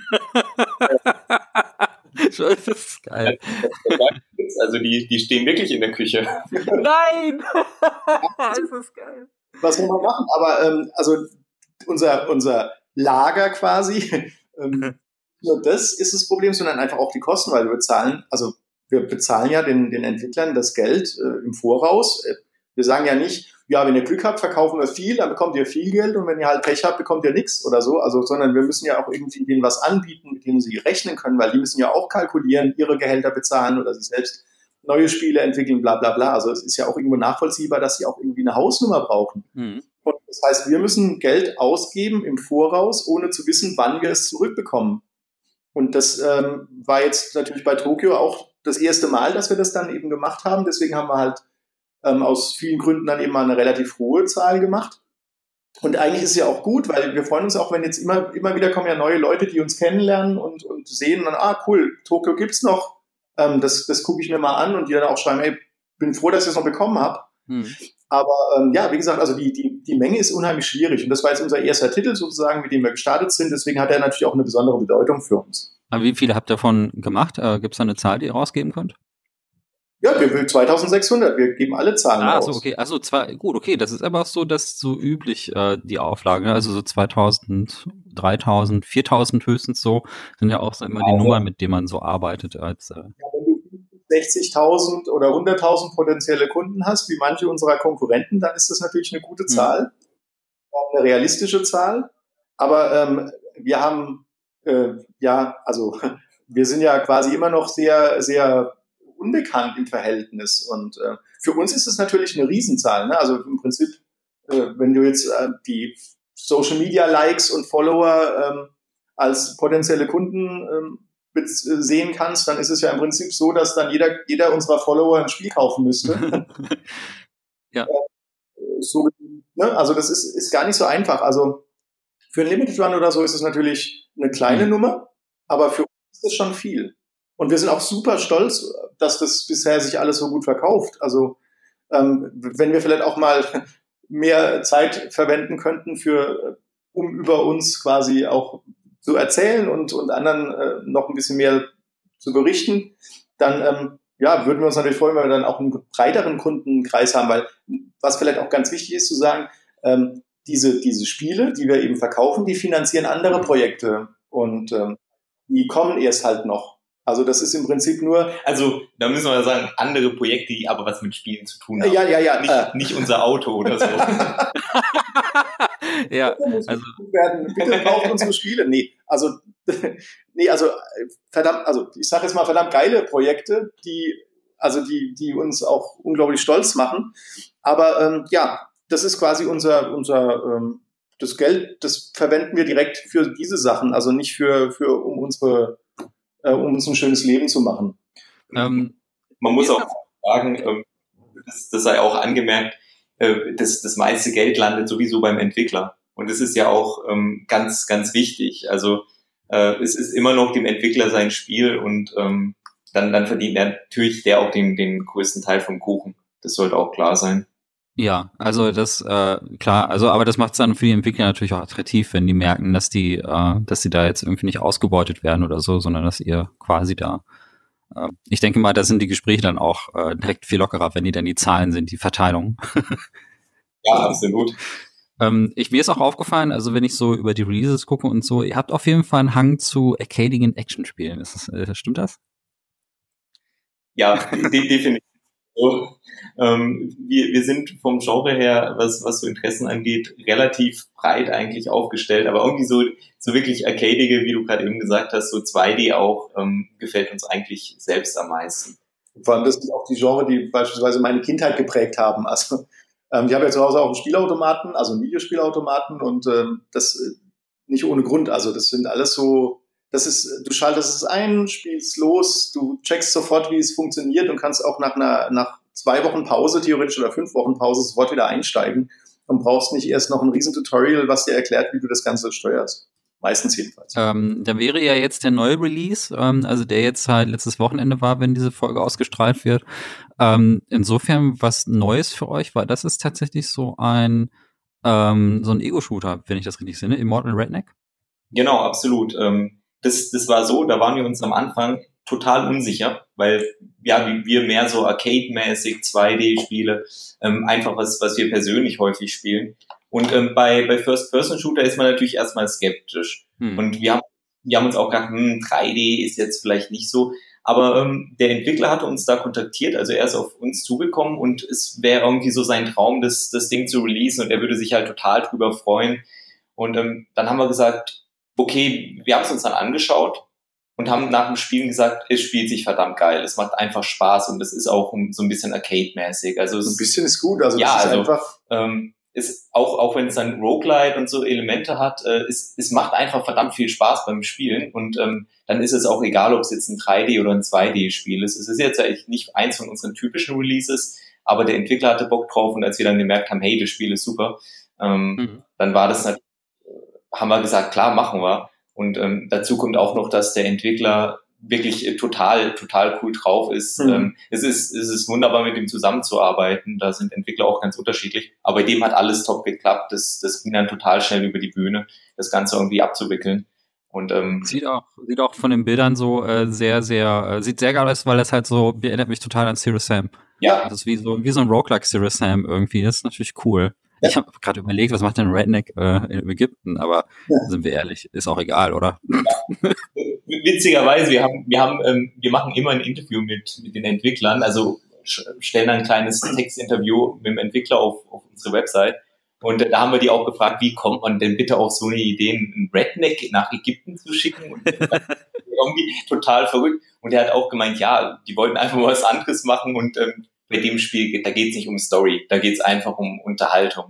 das ist geil. Also die, die stehen wirklich in der Küche. Nein! Das ist geil. Was wollen wir machen? Aber ähm, also unser, unser Lager quasi, ähm, nur das ist das Problem, sondern einfach auch die Kosten, weil wir bezahlen, also wir bezahlen ja den, den Entwicklern das Geld äh, im Voraus. Wir sagen ja nicht, ja, wenn ihr Glück habt, verkaufen wir viel, dann bekommt ihr viel Geld und wenn ihr halt Pech habt, bekommt ihr nichts oder so. Also, sondern wir müssen ja auch irgendwie denen was anbieten, mit denen sie rechnen können, weil die müssen ja auch kalkulieren, ihre Gehälter bezahlen oder sich selbst neue Spiele entwickeln, bla bla bla. Also es ist ja auch irgendwo nachvollziehbar, dass sie auch irgendwie eine Hausnummer brauchen. Mhm. Und das heißt, wir müssen Geld ausgeben im Voraus, ohne zu wissen, wann wir es zurückbekommen. Und das ähm, war jetzt natürlich bei Tokyo auch das erste Mal, dass wir das dann eben gemacht haben. Deswegen haben wir halt ähm, aus vielen Gründen dann eben mal eine relativ hohe Zahl gemacht. Und eigentlich ist es ja auch gut, weil wir freuen uns auch, wenn jetzt immer, immer wieder kommen ja neue Leute, die uns kennenlernen und, und sehen dann, ah cool, Tokyo gibt's noch, ähm, das, das gucke ich mir mal an und die dann auch schreiben, hey, bin froh, dass ich es noch bekommen habe. Hm. Aber ähm, ja, wie gesagt, also die, die, die Menge ist unheimlich schwierig und das war jetzt unser erster Titel sozusagen, mit dem wir gestartet sind, deswegen hat er natürlich auch eine besondere Bedeutung für uns. Aber wie viele habt ihr davon gemacht? Äh, Gibt es da eine Zahl, die ihr rausgeben könnt? Ja, wir will zweitausendsechshundert, wir geben alle Zahlen ah, raus. Ah, so, okay, also zwei, gut, okay, das ist aber auch so, dass so üblich äh, die Auflage, also so zweitausend, dreitausend, viertausend höchstens so, sind ja auch so immer die also, Nummern, mit denen man so arbeitet. Als, äh, ja, wenn du sechzigtausend oder hunderttausend potenzielle Kunden hast, wie manche unserer Konkurrenten, dann ist das natürlich eine gute Zahl, mhm. eine realistische Zahl, aber ähm, wir haben, äh, ja, also wir sind ja quasi immer noch sehr, sehr unbekannt im Verhältnis und äh, für uns ist es natürlich eine Riesenzahl, ne? Also im Prinzip, äh, wenn du jetzt äh, die Social Media Likes und Follower ähm, als potenzielle Kunden ähm, sehen kannst, dann ist es ja im Prinzip so, dass dann jeder, jeder unserer Follower ein Spiel kaufen müsste. ja. Äh, so, ne? Also das ist, ist gar nicht so einfach. Also für einen Limited Run oder so ist es natürlich eine kleine mhm. Nummer, aber für uns ist es schon viel. Und wir sind auch super stolz, dass das bisher sich alles so gut verkauft. Also ähm, wenn wir vielleicht auch mal mehr Zeit verwenden könnten für, um über uns quasi auch zu erzählen und, und anderen äh, noch ein bisschen mehr zu berichten, dann ähm, ja, würden wir uns natürlich freuen, wenn wir dann auch einen breiteren Kundenkreis haben, weil was vielleicht auch ganz wichtig ist zu sagen, ähm, diese, diese Spiele, die wir eben verkaufen, die finanzieren andere Projekte und ähm, die kommen erst halt noch. Also das ist im Prinzip nur... Also da müssen wir ja sagen, andere Projekte, die aber was mit Spielen zu tun haben. Ja, ja, ja. Nicht, äh. nicht unser Auto oder so. ja, also werden. Bitte kauft unsere Spiele. Nee, also nee, also verdammt, also ich sage jetzt mal verdammt geile Projekte, die also die die uns auch unglaublich stolz machen. Aber ähm, ja, das ist quasi unser unser ähm, das Geld, das verwenden wir direkt für diese Sachen, also nicht für für um unsere äh, um uns ein schönes Leben zu machen. Ähm, Man muss auch sagen, ähm, das, das sei auch angemerkt, Das, das meiste Geld landet sowieso beim Entwickler. Und das ist ja auch ähm, ganz, ganz wichtig. Also äh, es ist immer noch dem Entwickler sein Spiel und ähm, dann, dann verdient er natürlich der auch den, den größten Teil vom Kuchen. Das sollte auch klar sein. Ja, also das, äh, klar, also aber das macht es dann für die Entwickler natürlich auch attraktiv, wenn die merken, dass die, äh, dass sie da jetzt irgendwie nicht ausgebeutet werden oder so, sondern dass ihr quasi da ich denke mal, da sind die Gespräche dann auch äh, direkt viel lockerer, wenn die dann die Zahlen sind, die Verteilung. Ja, absolut. ähm, ich, mir ist auch aufgefallen, also wenn ich so über die Releases gucke und so, ihr habt auf jeden Fall einen Hang zu arcadigen Actionspielen. Ist das, äh, stimmt das? Ja, definitiv. So, ähm, wir, wir sind vom Genre her, was, was so Interessen angeht, relativ breit eigentlich aufgestellt, aber irgendwie so, so wirklich arcadige, wie du gerade eben gesagt hast, so zwei D auch, ähm, gefällt uns eigentlich selbst am meisten. Vor allem das sind auch die Genre, die beispielsweise meine Kindheit geprägt haben. Also ähm, ich habe ja zu Hause auch einen Spielautomaten, also einen Videospielautomaten und ähm, das äh, nicht ohne Grund. Also das sind alles so, das ist, du schaltest es ein, spielst los, du checkst sofort, wie es funktioniert und kannst auch nach einer, nach zwei Wochen Pause theoretisch oder fünf Wochen Pause sofort wieder einsteigen und brauchst nicht erst noch ein riesen Tutorial, was dir erklärt, wie du das Ganze steuerst. Meistens jedenfalls. Ähm, da wäre ja jetzt der neue Release, ähm, also der jetzt halt letztes Wochenende war, wenn diese Folge ausgestrahlt wird. Ähm, insofern was Neues für euch, weil das ist tatsächlich so ein ähm, so ein Ego-Shooter, wenn ich das richtig sehe, ne? Immortal Redneck? Genau, absolut. Ähm, das, das war so, da waren wir uns am Anfang total unsicher, weil ja, wie wir mehr so Arcade-mäßig zwei D-Spiele, ähm, einfach was, was wir persönlich häufig spielen. Und ähm, bei, bei First-Person-Shooter ist man natürlich erstmal skeptisch. Hm. Und wir haben, wir haben uns auch gedacht, hm, drei D ist jetzt vielleicht nicht so. Aber ähm, der Entwickler hatte uns da kontaktiert, also er ist auf uns zugekommen und es wäre irgendwie so sein Traum, das, das Ding zu releasen und er würde sich halt total drüber freuen. Und ähm, dann haben wir gesagt, okay, wir haben es uns dann angeschaut und haben nach dem Spielen gesagt, es spielt sich verdammt geil, es macht einfach Spaß und es ist auch so ein bisschen Arcade-mäßig. Also so ein bisschen ist gut, also ja, das ist also, einfach... Ähm, ist auch, auch wenn es dann Roguelite und so Elemente hat, äh, es, es macht einfach verdammt viel Spaß beim Spielen und ähm, dann ist es auch egal, ob es jetzt ein drei D oder ein zwei D-Spiel ist. Es ist jetzt eigentlich nicht eins von unseren typischen Releases, aber der Entwickler hatte Bock drauf und als wir dann gemerkt haben, hey, das Spiel ist super, ähm, mhm. dann war das natürlich, haben wir gesagt, klar, machen wir. Und ähm, dazu kommt auch noch, dass der Entwickler wirklich äh, total, total cool drauf ist. Mhm. Ähm, es ist, es ist wunderbar, mit ihm zusammenzuarbeiten. Da sind Entwickler auch ganz unterschiedlich. Aber bei dem hat alles top geklappt. Das, das ging dann total schnell über die Bühne, das Ganze irgendwie abzuwickeln. Und ähm, sieht auch, sieht auch von den Bildern so äh, sehr, sehr, äh, sieht sehr geil aus, weil das halt so, erinnert mich total an Serious Sam. Ja. Das ist wie so, wie so ein Roguelike Serious Sam irgendwie. Das ist natürlich cool. Ja. Ich habe gerade überlegt, was macht denn Redneck äh, in Ägypten, aber ja. Sind wir ehrlich, ist auch egal, oder? Ja. Witzigerweise, wir haben, wir haben, ähm, wir machen immer ein Interview mit, mit den Entwicklern, also stellen ein kleines Textinterview mit dem Entwickler auf, auf unsere Website. Und äh, da haben wir die auch gefragt, wie kommt man denn bitte auf so eine Idee, einen Redneck nach Ägypten zu schicken? Und irgendwie total verrückt. Und er hat auch gemeint, ja, die wollten einfach mal was anderes machen und ähm, bei dem Spiel, da geht es nicht um Story, da geht es einfach um Unterhaltung.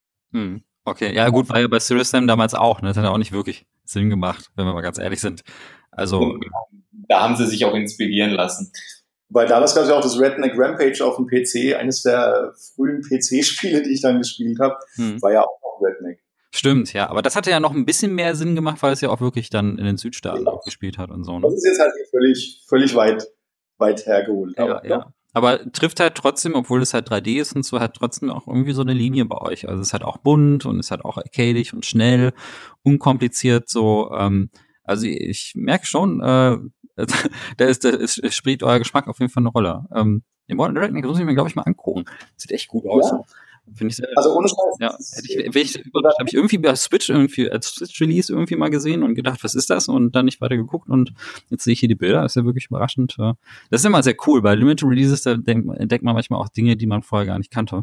Hm. Okay, ja gut, war ja bei Serious Sam damals auch, ne? Das hat ja auch nicht wirklich Sinn gemacht, wenn wir mal ganz ehrlich sind. Also und da haben sie sich auch inspirieren lassen. Weil damals gab es ja auch das Redneck Rampage auf dem P C, eines der frühen P C-Spiele, die ich dann gespielt habe, hm. war ja auch noch Redneck. Stimmt, ja, aber das hatte ja noch ein bisschen mehr Sinn gemacht, weil es ja auch wirklich dann in den Südstaaten ja. auch gespielt hat und so. Ne? Das ist jetzt halt völlig, völlig weit, weit hergeholt. Ja, aber, ja. ja. Aber trifft halt trotzdem, obwohl es halt drei D ist und so, halt trotzdem auch irgendwie so eine Linie bei euch. Also es ist halt auch bunt und es ist halt auch arcadig und schnell, unkompliziert so. Ähm, also ich merke schon, äh, da ist, da ist, spielt euer Geschmack auf jeden Fall eine Rolle. Ähm, den Modern Redneck muss ich mir, glaube ich, mal angucken. Sieht echt gut aus. Ja. Finde ich sehr, also ohne Scheiß. Ja, hätte ich, ich, habe ich irgendwie bei Switch irgendwie als Switch-Release irgendwie mal gesehen und gedacht, was ist das? Und dann nicht weiter geguckt und jetzt sehe ich hier die Bilder. Das ist ja wirklich überraschend. Das ist immer sehr cool. Bei Limited Releases, da entdeckt man manchmal auch Dinge, die man vorher gar nicht kannte.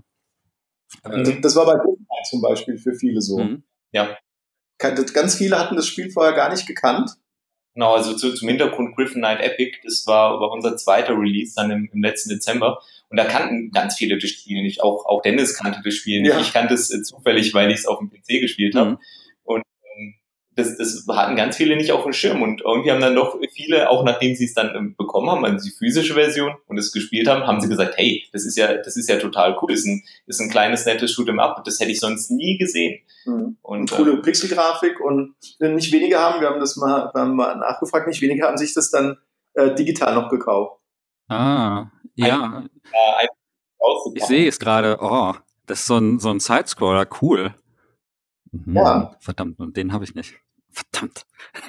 Das war bei Fortnite zum Beispiel für viele so. Mhm. Ja. Ganz viele hatten das Spiel vorher gar nicht gekannt. Genau, also zu, zum Hintergrund Griffin Knight Epic, das war, war unser zweiter Release dann im, im letzten Dezember und da kannten ganz viele das Spiel nicht, auch, auch Dennis kannte das Spiel nicht, ja. Ich kannte es äh, zufällig, weil ich es auf dem P C gespielt habe mhm. und ähm, das, das hatten ganz viele nicht auf dem Schirm und irgendwie haben dann doch viele, auch nachdem sie es dann ähm, bekommen haben, also die physische Version und es gespielt haben, haben sie gesagt, hey, das ist ja das ist ja total cool, das ist ein, das ist ein kleines, nettes Shoot'em Up, das hätte ich sonst nie gesehen. Mhm. Und coole äh, Pixelgrafik und nicht wenige haben, wir haben das mal, wir haben mal nachgefragt, nicht wenige haben sich das dann äh, digital noch gekauft. Ah, ja. Ein, äh, ein ich sehe es gerade, oh, das ist so ein, so ein Sidescroller, cool. Mhm. Ja. Verdammt, und den habe ich nicht. Verdammt.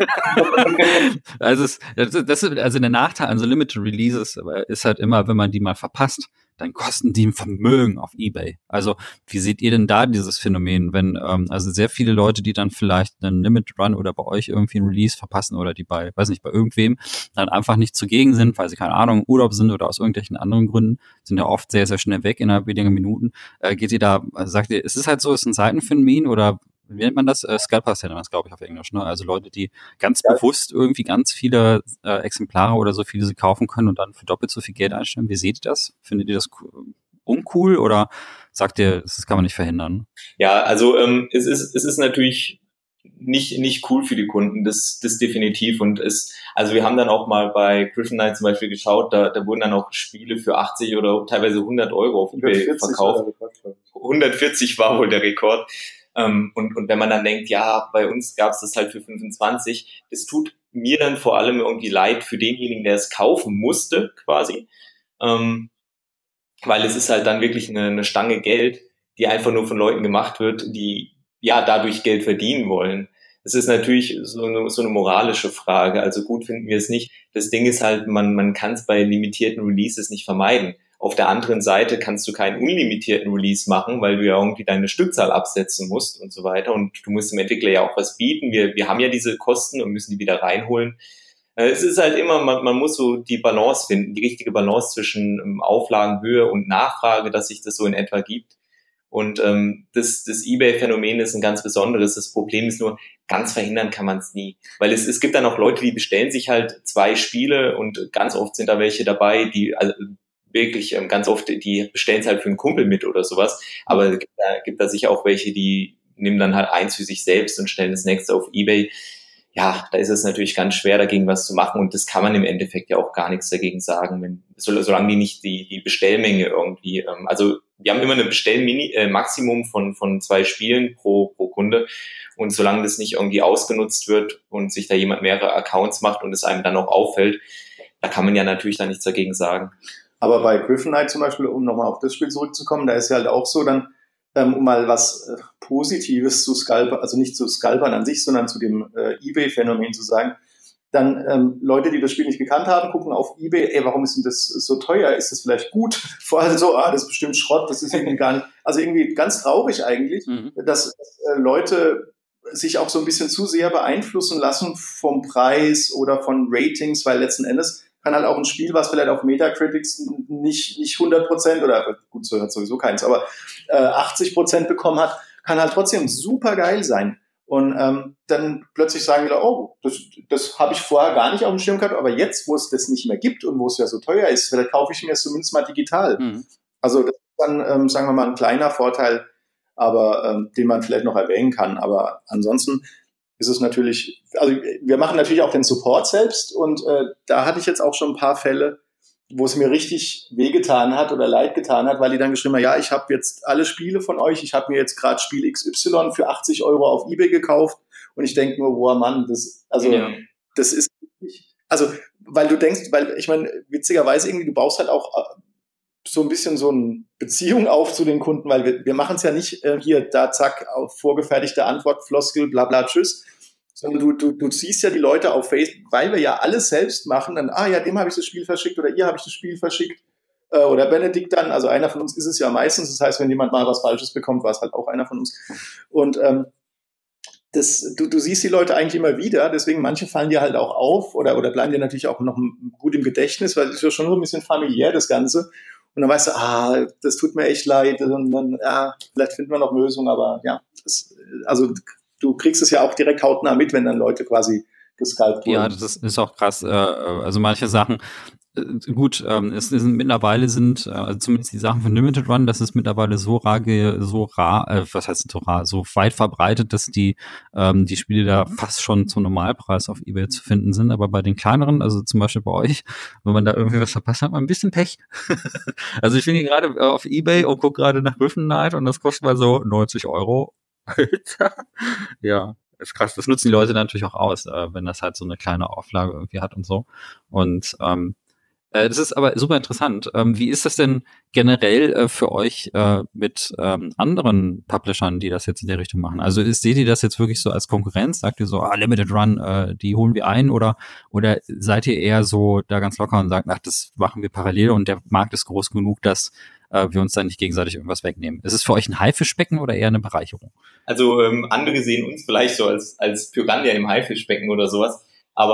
also, es, das ist, also der Nachteil an so Limited Releases ist halt immer, wenn man die mal verpasst, dann kosten die ein Vermögen auf eBay. Also wie seht ihr denn da dieses Phänomen, wenn ähm, also sehr viele Leute, die dann vielleicht einen Limit Run oder bei euch irgendwie einen Release verpassen oder die bei, weiß nicht, bei irgendwem dann einfach nicht zugegen sind, weil sie keine Ahnung, im Urlaub sind oder aus irgendwelchen anderen Gründen, sind ja oft sehr, sehr schnell weg innerhalb weniger Minuten. Äh, geht ihr da, also sagt ihr, ist es halt so, ist es ein Seitenphänomen oder wie nennt man das? Äh, Scalpers nennt man das, glaube ich, auf Englisch. Ne? Also Leute, die ganz ja. bewusst irgendwie ganz viele äh, Exemplare oder so viele sie kaufen können und dann für doppelt so viel Geld einstellen. Wie seht ihr das? Findet ihr das uncool oder sagt ihr, das kann man nicht verhindern? Ja, also ähm, es ist es ist natürlich nicht nicht cool für die Kunden, das das definitiv. Und es also wir haben dann auch mal bei Griffin Knight zum Beispiel geschaut, da da wurden dann auch Spiele für achtzig oder teilweise hundert Euro auf eBay verkauft. hundertvierzig war wohl der Rekord. Um, und, und wenn man dann denkt, ja, bei uns gab es das halt für fünfundzwanzig, das tut mir dann vor allem irgendwie leid für denjenigen, der es kaufen musste, quasi, um, weil es ist halt dann wirklich eine, eine Stange Geld, die einfach nur von Leuten gemacht wird, die ja dadurch Geld verdienen wollen. Es ist natürlich so eine, so eine moralische Frage, also gut finden wir es nicht. Das Ding ist halt, man, man kann es bei limitierten Releases nicht vermeiden. Auf der anderen Seite kannst du keinen unlimitierten Release machen, weil du ja irgendwie deine Stückzahl absetzen musst und so weiter. Und du musst dem Entwickler ja auch was bieten. Wir, wir haben ja diese Kosten und müssen die wieder reinholen. Es ist halt immer, man, man muss so die Balance finden, die richtige Balance zwischen Auflagenhöhe und Nachfrage, dass sich das so in etwa gibt. Und ähm, das, das eBay-Phänomen ist ein ganz besonderes. Das Problem ist nur, ganz verhindern kann man es nie. Weil es, es gibt dann auch Leute, die bestellen sich halt zwei Spiele und ganz oft sind da welche dabei, die... Also, wirklich ähm, ganz oft, die bestellen es halt für einen Kumpel mit oder sowas, aber es gibt da, gibt da sicher auch welche, die nehmen dann halt eins für sich selbst und stellen das nächste auf eBay. Ja, da ist es natürlich ganz schwer, dagegen was zu machen und das kann man im Endeffekt ja auch gar nichts dagegen sagen, wenn, solange die nicht die, die Bestellmenge irgendwie, ähm, also wir haben immer eine Bestellmini-Maximum äh, von, von zwei Spielen pro, pro Kunde und solange das nicht irgendwie ausgenutzt wird und sich da jemand mehrere Accounts macht und es einem dann auch auffällt, da kann man ja natürlich dann nichts dagegen sagen. Aber bei Griffin Knight zum Beispiel, um nochmal auf das Spiel zurückzukommen, da ist ja halt auch so dann, ähm, um mal was äh, Positives zu Scalpern, also nicht zu Scalpern an sich, sondern zu dem äh, eBay-Phänomen zu sagen, dann ähm, Leute, die das Spiel nicht gekannt haben, gucken auf eBay, ey, warum ist denn das so teuer? Ist das vielleicht gut? Vor allem so, ah, das ist bestimmt Schrott, das ist irgendwie gar nicht. Also irgendwie ganz traurig eigentlich, mhm. dass äh, Leute sich auch so ein bisschen zu sehr beeinflussen lassen vom Preis oder von Ratings, weil letzten Endes kann halt auch ein Spiel, was vielleicht auf Metacritics nicht nicht hundert Prozent oder gut, so hat sowieso keins, aber äh, achtzig Prozent bekommen hat, kann halt trotzdem super geil sein. Und ähm, dann plötzlich sagen wieder, oh, das, das habe ich vorher gar nicht auf dem Schirm gehabt, aber jetzt, wo es das nicht mehr gibt und wo es ja so teuer ist, vielleicht kaufe ich mir es zumindest mal digital. Mhm. Also das ist dann, ähm, sagen wir mal, ein kleiner Vorteil, aber ähm, den man vielleicht noch erwähnen kann. Aber ansonsten ist es natürlich, also wir machen natürlich auch den Support selbst und äh, da hatte ich jetzt auch schon ein paar Fälle, wo es mir richtig wehgetan hat oder leid getan hat, weil die dann geschrieben haben, ja, ich habe jetzt alle Spiele von euch, ich habe mir jetzt gerade Spiel X Y für achtzig Euro auf eBay gekauft und ich denke nur, boah Mann, das, also ja. das ist nicht, also weil du denkst, weil ich meine, witzigerweise irgendwie, du baust halt auch so ein bisschen so eine Beziehung auf zu den Kunden, weil wir, wir machen es ja nicht äh, hier, da, zack, auf vorgefertigte Antwort, Floskel, bla bla, tschüss, sondern du, du, du siehst ja die Leute auf Facebook, weil wir ja alles selbst machen, dann, ah ja, dem habe ich das Spiel verschickt oder ihr habe ich das Spiel verschickt äh, oder Benedikt dann, also einer von uns ist es ja meistens, das heißt, wenn jemand mal was Falsches bekommt, war es halt auch einer von uns und ähm, das, du, du siehst die Leute eigentlich immer wieder, deswegen manche fallen dir halt auch auf oder, oder bleiben dir natürlich auch noch gut im Gedächtnis, weil es ist ja schon so ein bisschen familiär, das Ganze. Und dann weißt du, ah, das tut mir echt leid und dann, ja, vielleicht finden wir noch Lösungen, aber ja, das, also du kriegst es ja auch direkt hautnah mit, wenn dann Leute quasi gescalpt wurden. Ja, das ist auch krass. Also manche Sachen, gut, es ist mittlerweile sind, also zumindest die Sachen von Limited Run, das ist mittlerweile so rar, so rar, äh, was heißt so rar, so weit verbreitet, dass die ähm, die Spiele da fast schon zum Normalpreis auf eBay zu finden sind. Aber bei den kleineren, also zum Beispiel bei euch, wenn man da irgendwie was verpasst hat, man ein bisschen Pech. Also ich bin hier gerade auf eBay und gucke gerade nach Griffin Knight und das kostet mal so neunzig Euro. Alter. Ja. Ist krass, das nutzen die Leute natürlich auch aus, äh, wenn das halt so eine kleine Auflage irgendwie hat und so. Und ähm, äh, das ist aber super interessant. Ähm, wie ist das denn generell äh, für euch äh, mit ähm, anderen Publishern, die das jetzt in der Richtung machen? Also ist, seht ihr das jetzt wirklich so als Konkurrenz? Sagt ihr so, ah, Limited Run, äh, die holen wir ein? Oder oder seid ihr eher so da ganz locker und sagt, ach, das machen wir parallel und der Markt ist groß genug, dass äh, wir uns da nicht gegenseitig irgendwas wegnehmen? Ist es für euch ein Haifischbecken oder eher eine Bereicherung? Also ähm, andere sehen uns vielleicht so als als Piranha im Haifischbecken oder sowas, aber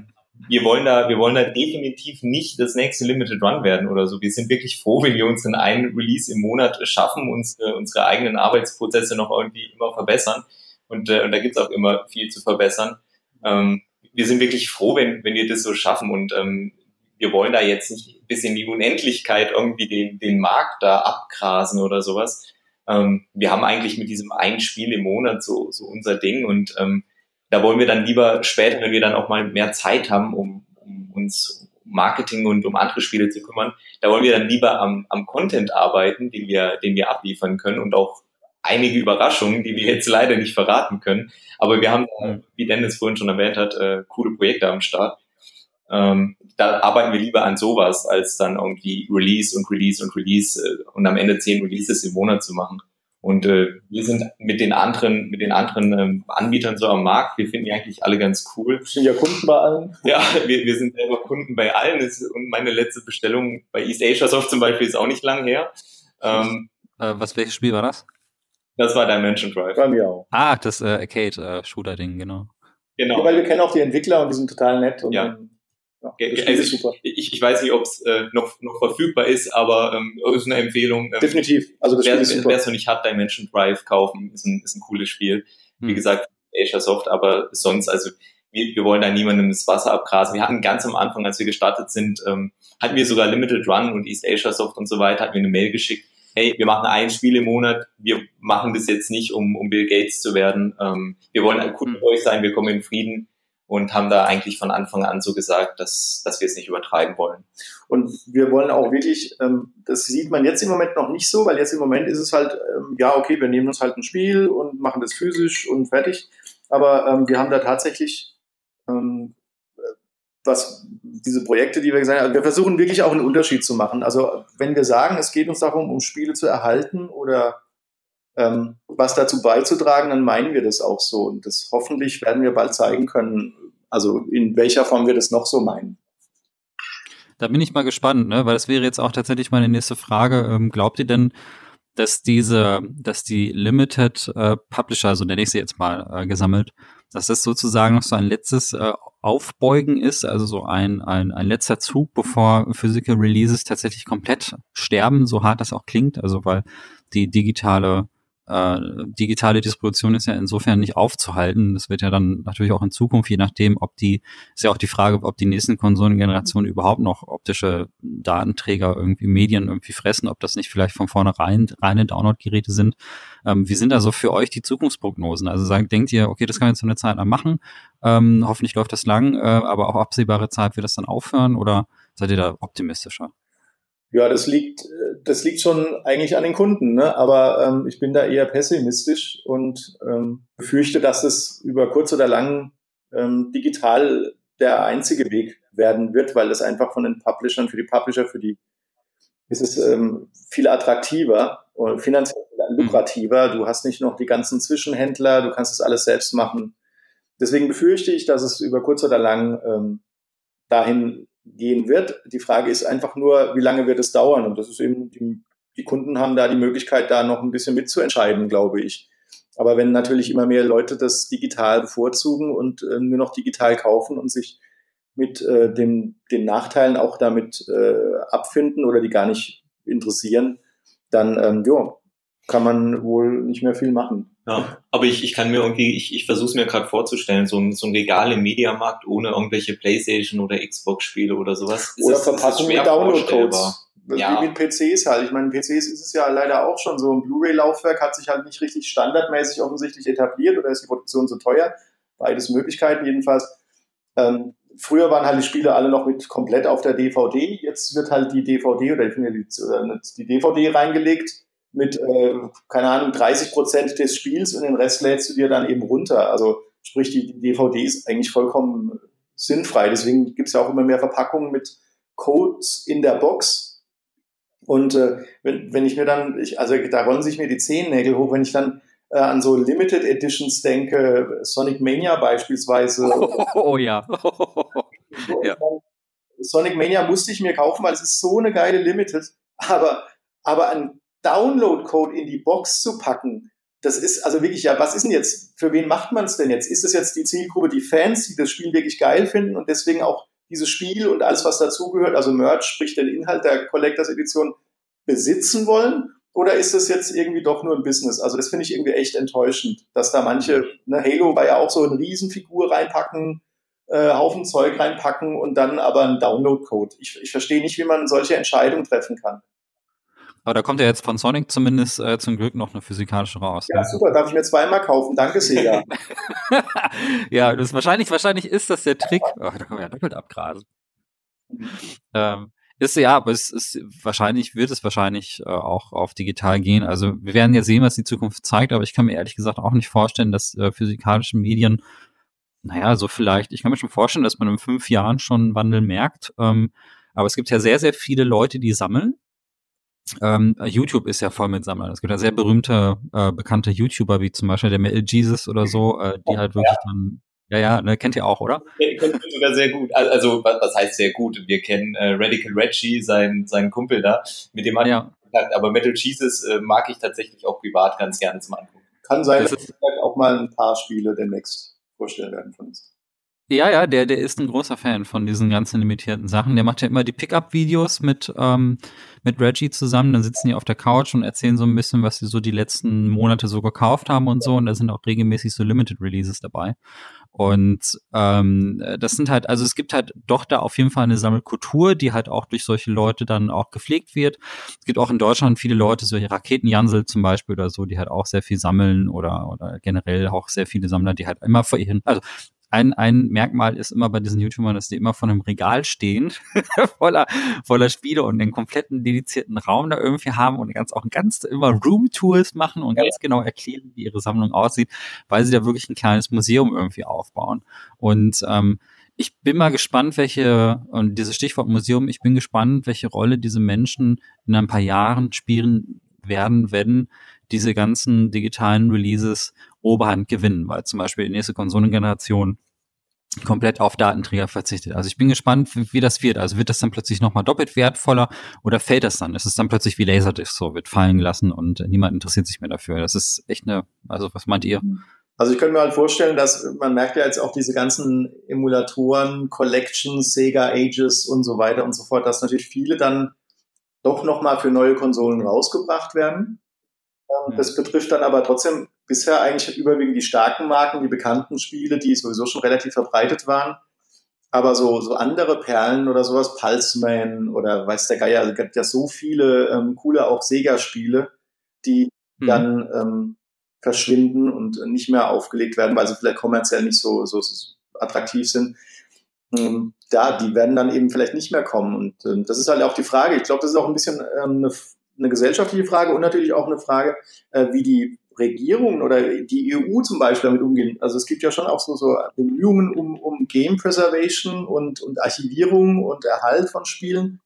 wir wollen da wir wollen da definitiv nicht das nächste Limited Run werden oder so. Wir sind wirklich froh, wenn wir uns in einem Release im Monat schaffen, uns äh, unsere eigenen Arbeitsprozesse noch irgendwie immer verbessern und, äh, und da gibt's auch immer viel zu verbessern. Ähm, wir sind wirklich froh, wenn wenn wir das so schaffen und ähm, wir wollen da jetzt nicht bis in die Unendlichkeit irgendwie den den Markt da abgrasen oder sowas. Ähm, wir haben eigentlich mit diesem einen Spiel im Monat so so unser Ding und ähm, da wollen wir dann lieber später, wenn wir dann auch mal mehr Zeit haben, um, um uns um Marketing und um andere Spiele zu kümmern, da wollen wir dann lieber am, am Content arbeiten, den wir, den wir abliefern können und auch einige Überraschungen, die wir jetzt leider nicht verraten können. Aber wir haben, wie Dennis vorhin schon erwähnt hat, äh, coole Projekte am Start. Ähm, da arbeiten wir lieber an sowas, als dann irgendwie Release und Release und Release äh, und am Ende zehn Releases im Monat zu machen. Und äh, wir sind mit den anderen, mit den anderen ähm, Anbietern so am Markt. Wir finden die eigentlich alle ganz cool. Wir sind ja Kunden bei allen. Ja, wir, wir sind selber Kunden bei allen. Und meine letzte Bestellung bei East Asia Soft zum Beispiel ist auch nicht lang her. Ähm, äh, was welches Spiel war das? Das war Dimension Drive. Bei mir auch. Ah, das äh, Arcade-Shooter-Ding, genau. Genau. Ja, weil wir kennen auch die Entwickler und die sind total nett. Und ja. Dann, ja, das also ist super. Ich, ich weiß nicht, ob es äh, noch, noch verfügbar ist, aber ähm, ist eine Empfehlung. Ähm, Definitiv. Also das Spiel wer, ist super. Wer es noch nicht hat, Dimension Drive kaufen, ist ein, ist ein cooles Spiel. Hm. Wie gesagt, Asia Soft, aber sonst, also wir, wir wollen da niemandem das Wasser abgrasen. Wir hatten ganz am Anfang, als wir gestartet sind, ähm, hatten wir sogar Limited Run und East Asia Soft und so weiter, hatten wir eine Mail geschickt, hey, wir machen ein Spiel im Monat, wir machen das jetzt nicht, um, um Bill Gates zu werden. Ähm, wir wollen ein Kunde mit euch sein, wir kommen in Frieden und haben da eigentlich von Anfang an so gesagt, dass, dass wir es nicht übertreiben wollen. Und wir wollen auch wirklich, ähm, das sieht man jetzt im Moment noch nicht so, weil jetzt im Moment ist es halt, ähm, ja, okay, wir nehmen uns halt ein Spiel und machen das physisch und fertig. Aber ähm, wir haben da tatsächlich, ähm, was diese Projekte, die wir gesagt haben, also wir versuchen wirklich auch einen Unterschied zu machen. Also wenn wir sagen, es geht uns darum, um Spiele zu erhalten oder ähm, was dazu beizutragen, dann meinen wir das auch so. Und das hoffentlich werden wir bald zeigen können, also in welcher Form wir das noch so meinen. Da bin ich mal gespannt, ne? Weil das wäre jetzt auch tatsächlich meine nächste Frage. Ähm, glaubt ihr denn, dass diese, dass die Limited äh, Publisher, so nenne ich sie jetzt mal, äh, gesammelt, dass das sozusagen noch so ein letztes äh, Aufbeugen ist, also so ein, ein, ein letzter Zug, bevor Physical Releases tatsächlich komplett sterben, so hart das auch klingt, also weil die digitale äh, digitale Distribution ist ja insofern nicht aufzuhalten. Das wird ja dann natürlich auch in Zukunft, je nachdem, ob die, ist ja auch die Frage, ob die nächsten Konsolengenerationen überhaupt noch optische Datenträger irgendwie Medien irgendwie fressen, ob das nicht vielleicht von vornherein reine Download-Geräte sind. Ähm, wie sind also für euch die Zukunftsprognosen? Also sagen, denkt ihr, okay, das kann man jetzt so eine Zeit lang machen, ähm, hoffentlich läuft das lang, äh, aber auch absehbare Zeit wird das dann aufhören oder seid ihr da optimistischer? Ja, das liegt, das liegt schon eigentlich an den Kunden, ne? Aber ähm, ich bin da eher pessimistisch und ähm, befürchte, dass es über kurz oder lang ähm, digital der einzige Weg werden wird, weil es einfach von den Publishern, für die Publisher, für die ist es ähm, viel attraktiver und finanziell lukrativer. Du hast nicht noch die ganzen Zwischenhändler, du kannst das alles selbst machen. Deswegen befürchte ich, dass es über kurz oder lang ähm, dahin gehen wird. Die Frage ist einfach nur, wie lange wird es dauern? Und das ist eben, die, die Kunden haben da die Möglichkeit, da noch ein bisschen mitzuentscheiden, glaube ich. Aber wenn natürlich immer mehr Leute das digital bevorzugen und äh, nur noch digital kaufen und sich mit äh, dem, den Nachteilen auch damit äh, abfinden oder die gar nicht interessieren, dann ähm, ja, kann man wohl nicht mehr viel machen. Ja, aber ich, ich kann mir irgendwie, ich, ich versuche es mir gerade vorzustellen, so ein, so ein Regal im Mediamarkt ohne irgendwelche PlayStation oder Xbox-Spiele oder sowas. Oder Verpackung mit Download-Codes. Ja. Wie mit P Cs halt. Ich meine, P Cs ist es ja leider auch schon so. Ein Blu-ray-Laufwerk hat sich halt nicht richtig standardmäßig offensichtlich etabliert oder ist die Produktion zu teuer. Beides Möglichkeiten jedenfalls. Ähm, früher waren halt die Spiele alle noch mit komplett auf der D V D. Jetzt wird halt die D V D oder die, die D V D reingelegt mit, äh, keine Ahnung, dreißig Prozent des Spiels und den Rest lädst du dir dann eben runter. Also sprich, die, die D V D ist eigentlich vollkommen sinnfrei. Deswegen gibt es ja auch immer mehr Verpackungen mit Codes in der Box. Und äh, wenn, wenn ich mir dann, ich, also da rollen sich mir die Zehennägel hoch, wenn ich dann äh, an so Limited Editions denke, Sonic Mania beispielsweise. Oh, oh, oh ja. ja. Sonic Mania musste ich mir kaufen, weil es ist so eine geile Limited. Aber, aber ein Download-Code in die Box zu packen, das ist also wirklich, ja, was ist denn jetzt, für wen macht man es denn jetzt? Ist es jetzt die Zielgruppe, die Fans, die das Spiel wirklich geil finden und deswegen auch dieses Spiel und alles, was dazugehört, also Merch, sprich den Inhalt der Collectors Edition, besitzen wollen? Oder ist das jetzt irgendwie doch nur ein Business? Also das finde ich irgendwie echt enttäuschend, dass da manche, ne, Halo war ja auch so eine Riesenfigur reinpacken, äh, Haufen Zeug reinpacken und dann aber einen Download-Code. Ich, ich verstehe nicht, wie man solche Entscheidungen treffen kann. Aber da kommt ja jetzt von Sonic zumindest äh, zum Glück noch eine physikalische raus. Ja, ne? Super, darf ich mir zweimal kaufen. Danke, Sega. Ja, das ist wahrscheinlich, wahrscheinlich ist das der Trick. Oh, da können wir ja doppelt abgrasen. Mhm. Ähm, ist ja, aber es ist wahrscheinlich, wird es wahrscheinlich äh, auch auf digital gehen. Also wir werden ja sehen, was die Zukunft zeigt, aber ich kann mir ehrlich gesagt auch nicht vorstellen, dass äh, physikalische Medien, naja, so vielleicht, ich kann mir schon vorstellen, dass man in fünf Jahren schon einen Wandel merkt. Ähm, aber es gibt ja sehr, sehr viele Leute, die sammeln. Ähm, YouTube ist ja voll mit Sammlern. Es gibt ja sehr berühmte, äh, bekannte YouTuber, wie zum Beispiel der Metal Jesus oder so, äh, die halt wirklich ja. dann, ja, ja, ne, kennt ihr auch, oder? Ich kenne ihn sogar sehr gut. Also, was heißt sehr gut? Wir kennen äh, Radical Reggie, seinen, seinen Kumpel da, mit dem hat ja. Kontakt. Aber Metal Jesus äh, mag ich tatsächlich auch privat ganz gerne zum Angucken. Kann sein, dass wir auch mal ein paar Spiele demnächst vorstellen werden von uns. Ja, ja, der, der ist ein großer Fan von diesen ganzen limitierten Sachen. Der macht ja immer die Pickup-Videos mit, ähm, mit Reggie zusammen. Dann sitzen die auf der Couch und erzählen so ein bisschen, was sie so die letzten Monate so gekauft haben und so. Und da sind auch regelmäßig so Limited Releases dabei. Und ähm, das sind halt, also es gibt halt doch da auf jeden Fall eine Sammelkultur, die halt auch durch solche Leute dann auch gepflegt wird. Es gibt auch in Deutschland viele Leute, solche Raketenjansel zum Beispiel oder so, die halt auch sehr viel sammeln oder, oder generell auch sehr viele Sammler, die halt immer vor ihren, also Ein, ein Merkmal ist immer bei diesen YouTubern, dass die immer vor einem Regal stehen, voller, voller Spiele und einen kompletten dedizierten Raum da irgendwie haben und ganz auch ganz immer Roomtours machen und ganz genau erklären, wie ihre Sammlung aussieht, weil sie da wirklich ein kleines Museum irgendwie aufbauen. Und ähm, ich bin mal gespannt, welche, und dieses Stichwort Museum, ich bin gespannt, welche Rolle diese Menschen in ein paar Jahren spielen werden, wenn diese ganzen digitalen Releases Oberhand gewinnen, weil zum Beispiel die nächste Konsolengeneration komplett auf Datenträger verzichtet. Also ich bin gespannt, wie, wie das wird. Also wird das dann plötzlich nochmal doppelt wertvoller oder fällt das dann? Ist es dann plötzlich wie Laserdisc, so wird fallen gelassen und niemand interessiert sich mehr dafür. Das ist echt eine, also was meint ihr? Also ich könnte mir halt vorstellen, dass man merkt ja jetzt auch diese ganzen Emulatoren, Collections, Sega Ages und so weiter und so fort, dass natürlich viele dann doch nochmal für neue Konsolen rausgebracht werden. Ja. Das betrifft dann aber trotzdem bisher eigentlich überwiegend die starken Marken, die bekannten Spiele, die sowieso schon relativ verbreitet waren. Aber so, so andere Perlen oder sowas, Pulseman oder weiß der Geier, es gibt ja so viele ähm, coole auch Sega-Spiele, die mhm. dann ähm, verschwinden und nicht mehr aufgelegt werden, weil sie vielleicht kommerziell nicht so, so, so attraktiv sind. Ähm, da, die werden dann eben vielleicht nicht mehr kommen. Und ähm, das ist halt auch die Frage. Ich glaube, das ist auch ein bisschen ähm, eine, eine gesellschaftliche Frage und natürlich auch eine Frage, äh, wie die Regierungen oder die E U zum Beispiel damit umgehen. Also es gibt ja schon auch so, so Bemühungen um, um Game Preservation und, und Archivierung und Erhalt von Spielen.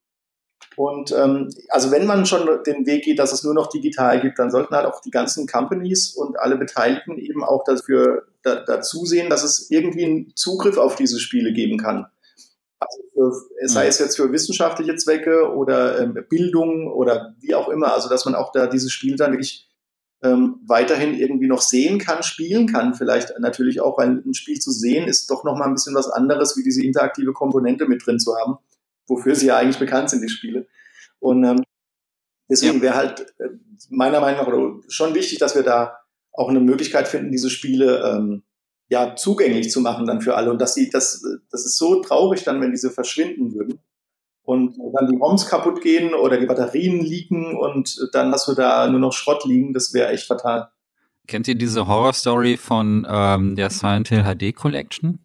Und ähm, also wenn man schon den Weg geht, dass es nur noch digital gibt, dann sollten halt auch die ganzen Companies und alle Beteiligten eben auch dafür da, dazu sehen, dass es irgendwie einen Zugriff auf diese Spiele geben kann. Also für, sei es jetzt für wissenschaftliche Zwecke oder ähm, Bildung oder wie auch immer, also dass man auch da dieses Spiel dann wirklich ähm, weiterhin irgendwie noch sehen kann, spielen kann, vielleicht natürlich auch, weil ein Spiel zu sehen ist doch nochmal ein bisschen was anderes, wie diese interaktive Komponente mit drin zu haben, wofür sie ja eigentlich bekannt sind, die Spiele. Und ähm, deswegen ja. wäre halt äh, meiner Meinung nach schon wichtig, dass wir da auch eine Möglichkeit finden, diese Spiele ähm, ja zugänglich zu machen dann für alle. Und dass sie, das, das ist so traurig dann, wenn diese verschwinden würden und dann die ROMs kaputt gehen oder die Batterien leaken und dann hast du da nur noch Schrott liegen, das wäre echt fatal. Kennt ihr diese Horror-Story von ähm, der Silent Hill H D Collection?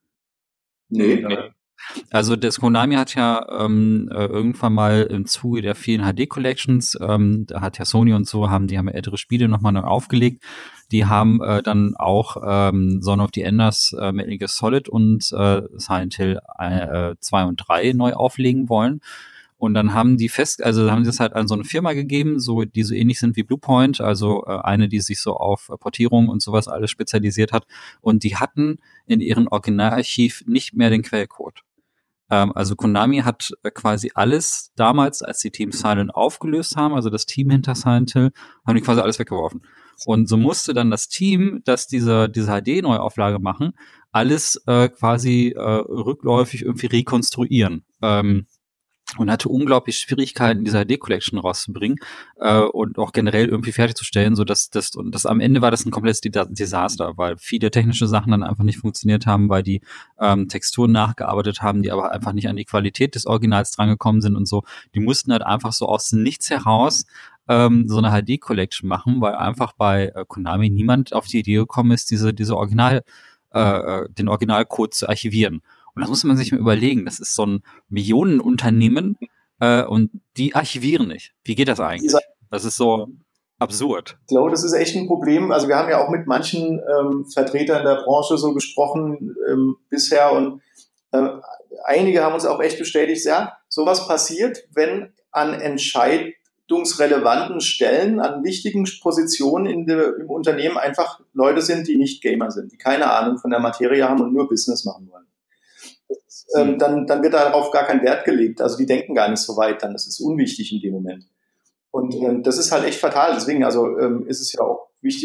Nee, nee. Also das Konami hat ja ähm, irgendwann mal im Zuge der vielen H D-Collections, ähm, da hat ja Sony und so, haben die haben ja ältere Spiele nochmal neu aufgelegt. Die haben äh, dann auch ähm, Son of the Enders, äh, Metal Gear Solid und äh, Silent Hill äh, zwei und drei neu auflegen wollen. Und dann haben die fest, also haben sie es halt an so eine Firma gegeben, so die so ähnlich sind wie Bluepoint, also äh, eine, die sich so auf äh, Portierung und sowas alles spezialisiert hat. Und die hatten in ihrem Originalarchiv nicht mehr den Quellcode. Ähm, also Konami hat äh, quasi alles damals, als die Team Silent aufgelöst haben, also das Team hinter Silent Hill, haben die quasi alles weggeworfen. Und so musste dann das Team, das diese diese H D-Neuauflage machen, alles äh, quasi äh, rückläufig irgendwie rekonstruieren. Ähm, und hatte unglaublich Schwierigkeiten, diese H D-Collection rauszubringen äh, und auch generell irgendwie fertigzustellen, so dass das und das am Ende war das ein komplettes Desaster, weil viele technische Sachen dann einfach nicht funktioniert haben, weil die ähm, Texturen nachgearbeitet haben, die aber einfach nicht an die Qualität des Originals drangekommen sind und so. Die mussten halt einfach so aus dem Nichts heraus ähm, so eine H D-Collection machen, weil einfach bei äh, Konami niemand auf die Idee gekommen ist, diese diese Original äh, den Originalcode zu archivieren. Und das muss man sich mal überlegen. Das ist so ein Millionenunternehmen äh, und die archivieren nicht. Wie geht das eigentlich? Das ist so absurd. Ich glaube, das ist echt ein Problem. Also wir haben ja auch mit manchen ähm, Vertretern der Branche so gesprochen ähm, bisher und äh, einige haben uns auch echt bestätigt, ja, sowas passiert, wenn an entscheidungsrelevanten Stellen, an wichtigen Positionen in der, im Unternehmen einfach Leute sind, die nicht Gamer sind, die keine Ahnung von der Materie haben und nur Business machen wollen. Das, ähm, dann, dann wird darauf gar kein Wert gelegt. Also die denken gar nicht so weit dann. Das ist unwichtig in dem Moment. Und ähm, das ist halt echt fatal. Deswegen also ähm, ist es ja auch wichtig,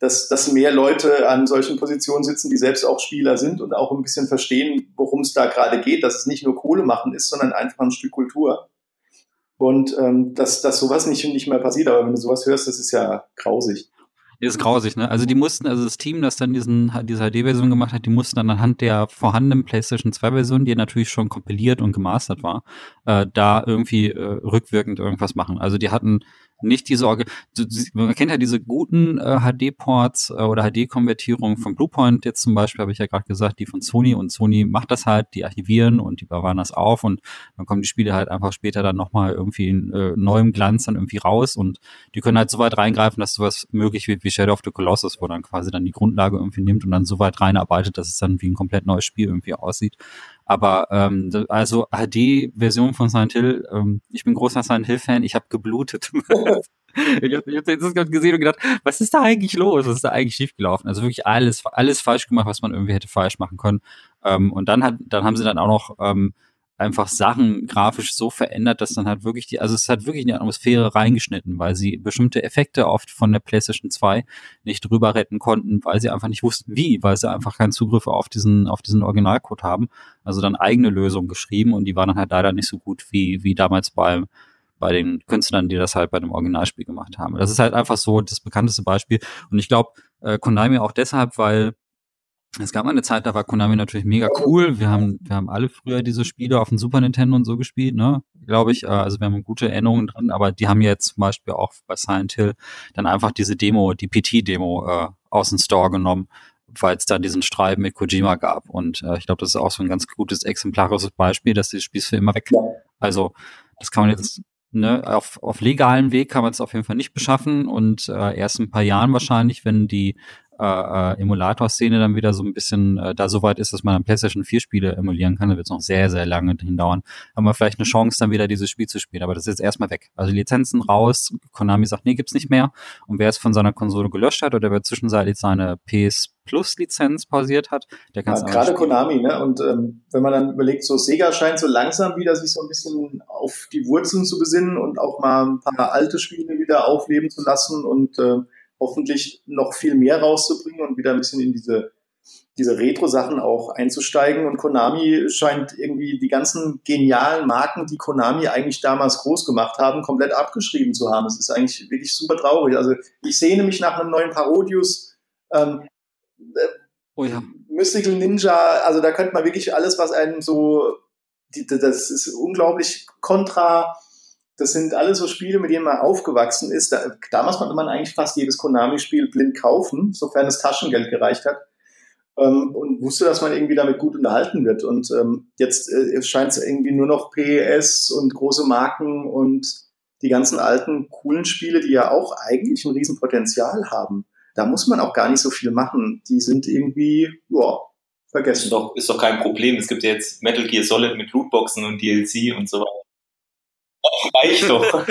dass, dass mehr Leute an solchen Positionen sitzen, die selbst auch Spieler sind und auch ein bisschen verstehen, worum es da gerade geht, dass es nicht nur Kohle machen ist, sondern einfach ein Stück Kultur. Und ähm, dass, dass sowas nicht, nicht mehr passiert. Aber wenn du sowas hörst, das ist ja grausig. Ist grausig, ne? Also die mussten, also das Team, das dann diesen, diese H D-Version gemacht hat, die mussten dann anhand der vorhandenen PlayStation zwei Version, die natürlich schon kompiliert und gemastert war, äh, da irgendwie äh, rückwirkend irgendwas machen. Also die hatten nicht diese Orge- man kennt ja diese guten äh, H D-Ports äh, oder H D-Konvertierungen von Bluepoint jetzt zum Beispiel, habe ich ja gerade gesagt, die von Sony, und Sony macht das halt, die archivieren und die bewahren das auf und dann kommen die Spiele halt einfach später dann nochmal irgendwie in äh, neuem Glanz dann irgendwie raus und die können halt so weit reingreifen, dass sowas möglich wird wie Shadow of the Colossus, wo dann quasi dann die Grundlage irgendwie nimmt und dann so weit reinarbeitet, dass es dann wie ein komplett neues Spiel irgendwie aussieht. Aber ähm, also H D-Version von Silent Hill, ähm, ich bin großer Silent Hill-Fan, ich habe geblutet. Ich habe hab das gerade gesehen und gedacht, was ist da eigentlich los? Was ist da eigentlich schiefgelaufen? Also wirklich alles, alles falsch gemacht, was man irgendwie hätte falsch machen können. Ähm, und dann hat, dann haben sie dann auch noch ähm, einfach Sachen grafisch so verändert, dass dann halt wirklich die, also es hat wirklich in die Atmosphäre reingeschnitten, weil sie bestimmte Effekte oft von der PlayStation zwei nicht drüber retten konnten, weil sie einfach nicht wussten, wie, weil sie einfach keinen Zugriff auf diesen, auf diesen Originalcode haben. Also dann eigene Lösungen geschrieben und die waren dann halt leider nicht so gut wie, wie damals beim bei den Künstlern, die das halt bei dem Originalspiel gemacht haben. Das ist halt einfach so das bekannteste Beispiel. Und ich glaube, äh, Konami auch deshalb, weil es gab mal eine Zeit, da war Konami natürlich mega cool. Wir haben, wir haben alle früher diese Spiele auf dem Super Nintendo und so gespielt, ne, glaube ich. Also wir haben gute Erinnerungen dran, aber die haben jetzt zum Beispiel auch bei Silent Hill dann einfach diese Demo, die P T-Demo äh, aus dem Store genommen, weil es da diesen Streit mit Kojima gab. Und äh, ich glaube, das ist auch so ein ganz gutes exemplarisches Beispiel, dass dieses Spiel ist für immer weg. Also das kann man jetzt Ne, auf, auf legalem Weg kann man es auf jeden Fall nicht beschaffen und äh, erst in ein paar Jahren wahrscheinlich, wenn die äh, äh, Emulator-Szene dann wieder so ein bisschen äh, da so weit ist, dass man dann PlayStation vier Spiele emulieren kann, dann wird es noch sehr, sehr lange hindauern, haben wir vielleicht eine Chance, dann wieder dieses Spiel zu spielen, aber das ist jetzt erstmal weg. Also Lizenzen raus, Konami sagt, nee, gibt's nicht mehr und wer es von seiner Konsole gelöscht hat oder wer zwischenzeitlich seine P S Plus-Lizenz pausiert hat, der kann es ja, gerade Konami, ne? Und ähm, wenn man dann überlegt, so Sega scheint so langsam wieder sich so ein bisschen auf die Wurzeln zu besinnen und auch mal ein paar alte Spiele wieder aufleben zu lassen und äh, hoffentlich noch viel mehr rauszubringen und wieder ein bisschen in diese diese Retro-Sachen auch einzusteigen. Und Konami scheint irgendwie die ganzen genialen Marken, die Konami eigentlich damals groß gemacht haben, komplett abgeschrieben zu haben. Es ist eigentlich wirklich super traurig. Also ich sehne mich nach einem neuen Parodius. Ähm, Oh ja. Mystical Ninja, also da könnte man wirklich alles, was einem so, die, das ist unglaublich Contra, das sind alles so Spiele, mit denen man aufgewachsen ist. Da, damals konnte man eigentlich fast jedes Konami-Spiel blind kaufen, sofern es Taschengeld gereicht hat, ähm, und wusste, dass man irgendwie damit gut unterhalten wird. Und ähm, jetzt äh, scheint es irgendwie nur noch P E S und große Marken und die ganzen alten, coolen Spiele, die ja auch eigentlich ein Riesenpotenzial haben. Da muss man auch gar nicht so viel machen. Die sind irgendwie, ja, vergessen. Ist doch, ist doch kein Problem. Es gibt ja jetzt Metal Gear Solid mit Lootboxen und D L C und so weiter. Das reicht doch.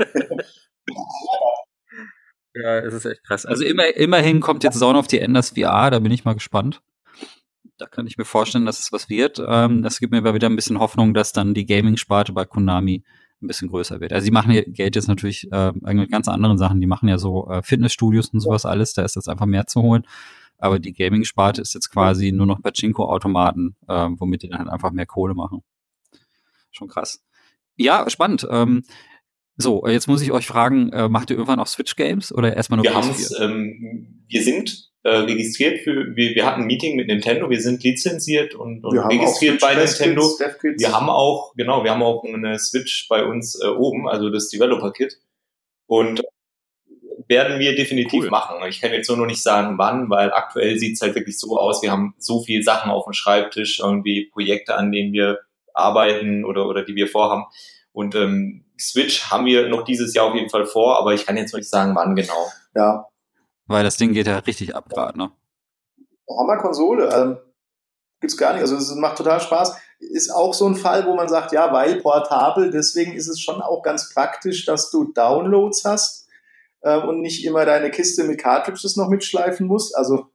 Ja, es ist echt krass. Also immer, immerhin kommt jetzt Zone of the Enders V R, da bin ich mal gespannt. Da kann ich mir vorstellen, dass es was wird. Ähm, das gibt mir aber wieder ein bisschen Hoffnung, dass dann die Gaming-Sparte bei Konami ein bisschen größer wird. Also sie machen ja Geld jetzt natürlich äh, mit ganz anderen Sachen. Die machen ja so äh, Fitnessstudios und sowas alles. Da ist jetzt einfach mehr zu holen. Aber die Gaming-Sparte ist jetzt quasi nur noch Pachinko-Automaten, äh, womit die dann halt einfach mehr Kohle machen. Schon krass. Ja, spannend. Ähm, so, jetzt muss ich euch fragen, äh, macht ihr irgendwann auch Switch-Games oder erstmal nur wir P S vier? Ähm, wir sind äh, registriert für, wir, wir hatten ein Meeting mit Nintendo, wir sind lizenziert und, und registriert bei Nintendo. Wir haben auch, genau, wir haben auch eine Switch bei uns äh, oben, also das Developer-Kit. Und werden wir definitiv cool. machen. Ich kann jetzt nur noch nicht sagen, wann, weil aktuell sieht es halt wirklich so aus, wir haben so viele Sachen auf dem Schreibtisch, irgendwie Projekte, an denen wir arbeiten oder, oder die wir vorhaben. Und ähm, Switch haben wir noch dieses Jahr auf jeden Fall vor, aber ich kann jetzt noch nicht sagen, wann genau. Ja. Weil das Ding geht ja richtig ab gerade, ne? Hammer-Konsole, ähm, gibt's gar nicht. Also es macht total Spaß. Ist auch so ein Fall, wo man sagt, ja, weil portabel, deswegen ist es schon auch ganz praktisch, dass du Downloads hast äh, und nicht immer deine Kiste mit Cartridges noch mitschleifen musst. Also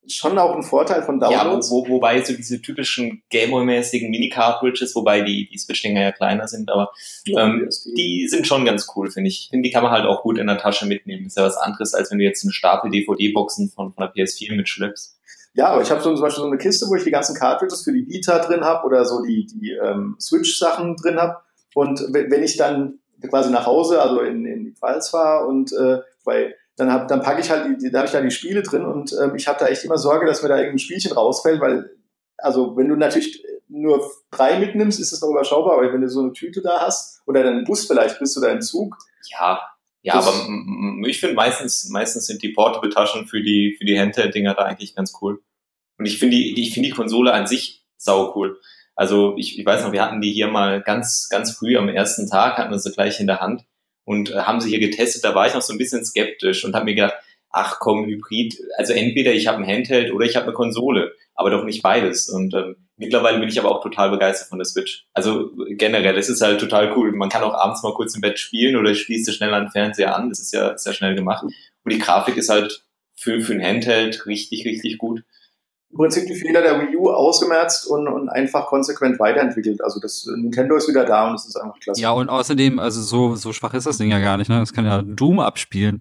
schon auch ein Vorteil von Downloads. Ja, wo, wo, wobei so diese typischen Gameboy-mäßigen Mini-Cartridges, wobei die, die Switch-Dinger ja kleiner sind, aber ähm, die sind schon ganz cool, finde ich. Ich finde, die kann man halt auch gut in der Tasche mitnehmen. Das ist ja was anderes, als wenn du jetzt einen Stapel D V D-Boxen von, von der P S vier mitschleppst. Ja, aber ich habe so zum Beispiel so eine Kiste, wo ich die ganzen Cartridges für die Vita drin habe oder so die, die ähm, Switch-Sachen drin habe. Und wenn ich dann quasi nach Hause, also in, in die Pfalz fahre und äh, bei dann hab, dann packe ich halt, die, da habe ich da die Spiele drin und ähm, ich habe da echt immer Sorge, dass mir da irgendein Spielchen rausfällt, weil, also wenn du natürlich nur drei mitnimmst, ist es noch überschaubar, aber wenn du so eine Tüte da hast oder dann im Bus vielleicht bist oder im Zug. Ja, ja, aber m- ich finde meistens, meistens sind die Portable-Taschen für die, für die Handheld-Dinger da eigentlich ganz cool. Und ich finde die, ich finde die Konsole an sich sau cool. Also ich, ich weiß noch, wir hatten die hier mal ganz, ganz früh am ersten Tag, hatten wir sie gleich in der Hand. Und äh, haben sie hier getestet, da war ich noch so ein bisschen skeptisch und habe mir gedacht, ach komm, Hybrid, also entweder ich habe ein Handheld oder ich habe eine Konsole, aber doch nicht beides. Und ähm, mittlerweile bin ich aber auch total begeistert von der Switch. Also generell, es ist halt total cool. Man kann auch abends mal kurz im Bett spielen oder schließt schnell an den Fernseher an, das ist ja, ist ja schnell gemacht. Und die Grafik ist halt für, für ein Handheld richtig, richtig gut. Im Prinzip die Fehler der Wii U ausgemerzt und, und einfach konsequent weiterentwickelt. Also das Nintendo ist wieder da und es ist einfach klasse. Ja, und außerdem, also so, so schwach ist das Ding ja gar nicht, ne? Das kann ja Doom abspielen.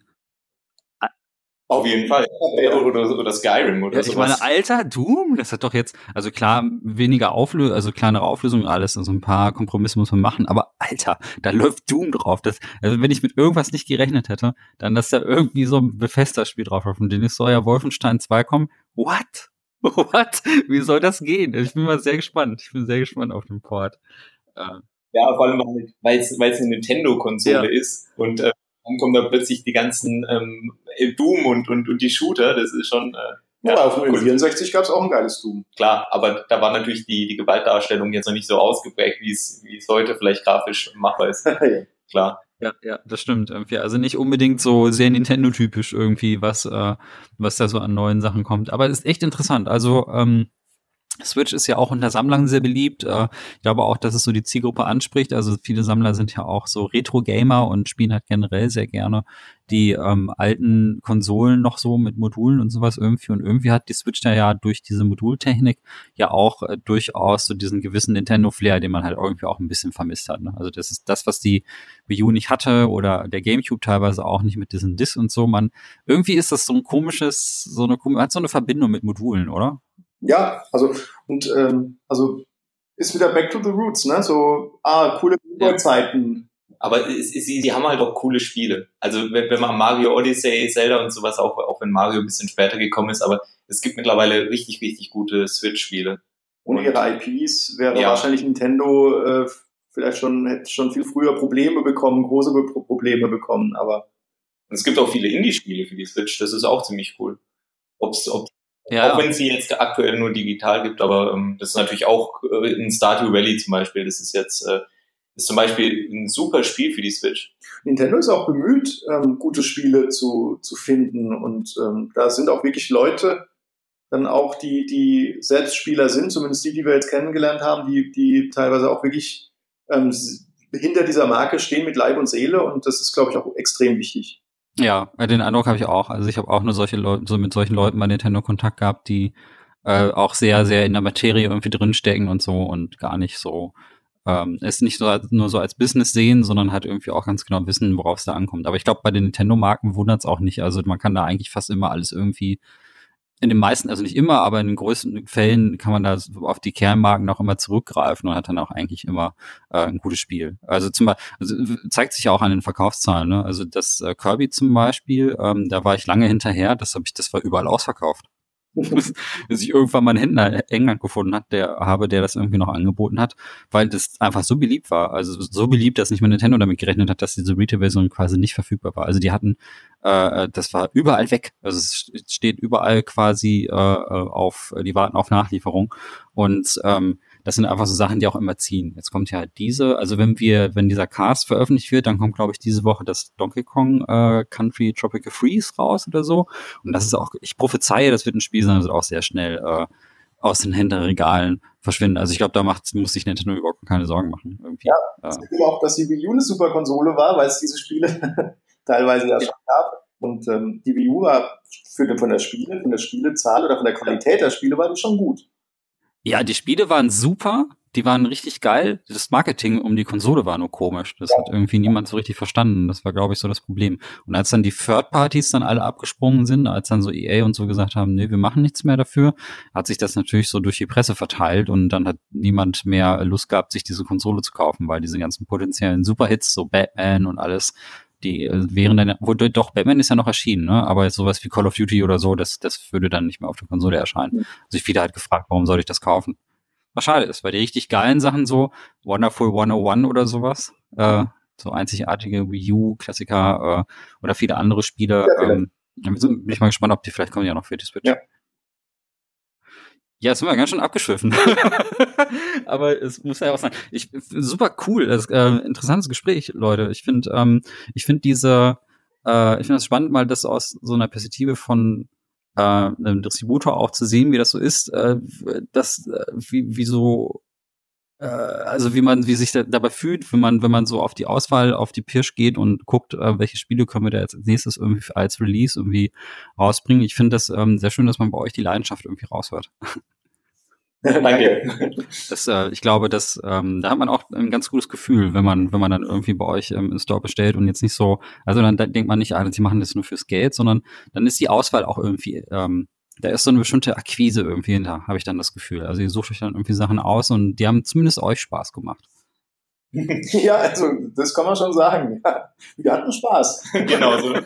Auf jeden Fall. Oder, oder Skyrim oder ja, sowas. Ich meine, alter, Doom, das hat doch jetzt, also klar, weniger Auflösung, also kleinere Auflösung, alles, also ein paar Kompromisse muss man machen, aber alter, da läuft Doom drauf. Das, also wenn ich mit irgendwas nicht gerechnet hätte, dann, dass da irgendwie so ein Bethesda-Spiel drauf auf, von Dennis Sawyer Wolfenstein zwei kommen, what? What? Wie soll das gehen? Ich bin mal sehr gespannt. Ich bin sehr gespannt auf den Port. Ja, vor allem, weil es weil es eine Nintendo-Konsole ja. ist und äh, dann kommen da plötzlich die ganzen ähm, Doom und, und, und die Shooter. Das ist schon... Äh, ja, ja, auf dem vierundsechzig gab es auch ein geiles Doom. Klar, aber da war natürlich die, die Gewaltdarstellung jetzt noch nicht so ausgeprägt, wie es wie es heute vielleicht grafisch machbar ist. ja. Klar. Ja, ja, das stimmt. Also nicht unbedingt so sehr Nintendo-typisch irgendwie, was äh, was da so an neuen Sachen kommt. Aber es ist echt interessant. Also ähm, Switch ist ja auch unter Sammlern sehr beliebt. Äh, ich glaube auch, dass es so die Zielgruppe anspricht. Also viele Sammler sind ja auch so Retro-Gamer und spielen halt generell sehr gerne die ähm, alten Konsolen noch so mit Modulen und sowas irgendwie. Und irgendwie hat die Switch da ja durch diese Modultechnik ja auch äh, durchaus so diesen gewissen Nintendo-Flair, den man halt irgendwie auch ein bisschen vermisst hat. Ne? Also das ist das, was die Wii U nicht hatte oder der GameCube teilweise auch nicht mit diesen Discs und so. Man irgendwie ist das so ein komisches, so eine hat so eine Verbindung mit Modulen, oder? Ja, also und ähm, also ist wieder back to the roots, ne? So ah coole Zeiten. Ja. Aber sie, sie haben halt auch coole Spiele. Also wenn, wenn man Mario Odyssey, Zelda und sowas, auch, auch wenn Mario ein bisschen später gekommen ist, aber es gibt mittlerweile richtig, richtig gute Switch-Spiele. Und, und ihre I Ps wäre ja. wahrscheinlich Nintendo äh, vielleicht schon, hätte schon viel früher Probleme bekommen, große Be- Probleme bekommen, aber. Und es gibt auch viele Indie-Spiele für die Switch, das ist auch ziemlich cool. Ob's, ob, ja. Auch wenn es sie jetzt aktuell nur digital gibt, aber ähm, das ist natürlich auch äh, in Stardew Valley zum Beispiel, das ist jetzt äh, ist zum Beispiel ein super Spiel für die Switch. Nintendo ist auch bemüht, ähm, gute Spiele zu, zu finden und ähm, da sind auch wirklich Leute, dann auch die, die selbst Spieler sind, zumindest die, die wir jetzt kennengelernt haben, die, die teilweise auch wirklich ähm, hinter dieser Marke stehen mit Leib und Seele und das ist, glaube ich, auch extrem wichtig. Ja, den Eindruck habe ich auch. Also ich habe auch nur solche Leute, so mit solchen Leuten bei Nintendo Kontakt gehabt, die äh, auch sehr, sehr in der Materie irgendwie drinstecken und so und gar nicht so ähm, es nicht so, nur so als Business sehen, sondern halt irgendwie auch ganz genau wissen, worauf es da ankommt. Aber ich glaube, bei den Nintendo-Marken wundert es auch nicht. Also man kann da eigentlich fast immer alles irgendwie in den meisten, also nicht immer, aber in den größten Fällen kann man da auf die Kernmarken auch immer zurückgreifen und hat dann auch eigentlich immer äh, ein gutes Spiel. Also zum Beispiel, also zeigt sich ja auch an den Verkaufszahlen, ne? Also das äh, Kirby zum Beispiel, ähm, da war ich lange hinterher, das habe ich, das war überall ausverkauft. Bis ich irgendwann mal einen Händler in England gefunden hat, der habe, der das irgendwie noch angeboten hat, weil das einfach so beliebt war. Also so beliebt, dass nicht mal Nintendo damit gerechnet hat, dass diese Retail-Version quasi nicht verfügbar war. Also die hatten, äh, das war überall weg. Also es steht überall quasi äh, auf, die warten auf Nachlieferung. Und ähm, das sind einfach so Sachen, die auch immer ziehen. Jetzt kommt ja diese, also wenn wir, wenn dieser Cast veröffentlicht wird, dann kommt, glaube ich, diese Woche das Donkey Kong äh, Country Tropical Freeze raus oder so. Und das ist auch, ich prophezeie, das wird ein Spiel sein, das wird auch sehr schnell äh, aus den Händlerregalen verschwinden. Also ich glaube, da macht, muss sich Nintendo überhaupt keine Sorgen machen. Irgendwie. Ja, ich glaube auch, dass die Wii U eine super Konsole war, weil es diese Spiele teilweise ja schon gab. Und ähm, die Wii U war für, von der Spiele, von der Spielezahl oder von der Qualität der Spiele war die schon gut. Ja, die Spiele waren super, die waren richtig geil. Das Marketing um die Konsole war nur komisch. Das ja. hat irgendwie niemand so richtig verstanden. Das war, glaube ich, so das Problem. Und als dann die Third-Parties dann alle abgesprungen sind, als dann so E A und so gesagt haben, nee, wir machen nichts mehr dafür, hat sich das natürlich so durch die Presse verteilt und dann hat niemand mehr Lust gehabt, sich diese Konsole zu kaufen, weil diese ganzen potenziellen Superhits, so Batman und alles, die wären dann, wo, doch, Batman ist ja noch erschienen, ne? Aber jetzt sowas wie Call of Duty oder so, das, das würde dann nicht mehr auf der Konsole erscheinen. Also sich viele halt gefragt, warum soll ich das kaufen? Was schade ist, weil die richtig geilen Sachen so, Wonderful hundertundeins oder sowas, äh, so einzigartige Wii U-Klassiker, äh, oder viele andere Spiele, ja, ähm, bin ich mal gespannt, ob die vielleicht kommen ja noch für die Switch. Ja. Ja, jetzt sind wir ganz schön abgeschwiffen. Aber es muss ja auch sein. Ich, super cool, das, äh, interessantes Gespräch, Leute. Ich finde, ähm, ich finde diese, äh, ich finde das spannend, mal das aus so einer Perspektive von äh, einem Distributor auch zu sehen, wie das so ist, äh, das, äh, wie, wie so, äh, also wie man, wie sich da, dabei fühlt, wenn man, wenn man so auf die Auswahl, auf die Pirsch geht und guckt, äh, welche Spiele können wir da jetzt als nächstes irgendwie als Release irgendwie rausbringen. Ich finde das ähm, sehr schön, dass man bei euch die Leidenschaft irgendwie raushört. Danke. Das, äh, ich glaube, dass ähm, da hat man auch ein ganz gutes Gefühl, wenn man, wenn man dann irgendwie bei euch ähm, im Store bestellt und jetzt nicht so, also dann da denkt man nicht, ah, sie machen das nur fürs Geld, sondern dann ist die Auswahl auch irgendwie, ähm, da ist so eine bestimmte Akquise irgendwie hinter, habe ich dann das Gefühl. Also ihr sucht euch dann irgendwie Sachen aus und die haben zumindest euch Spaß gemacht. Ja, also das kann man schon sagen. Ja, wir hatten Spaß. Genau so.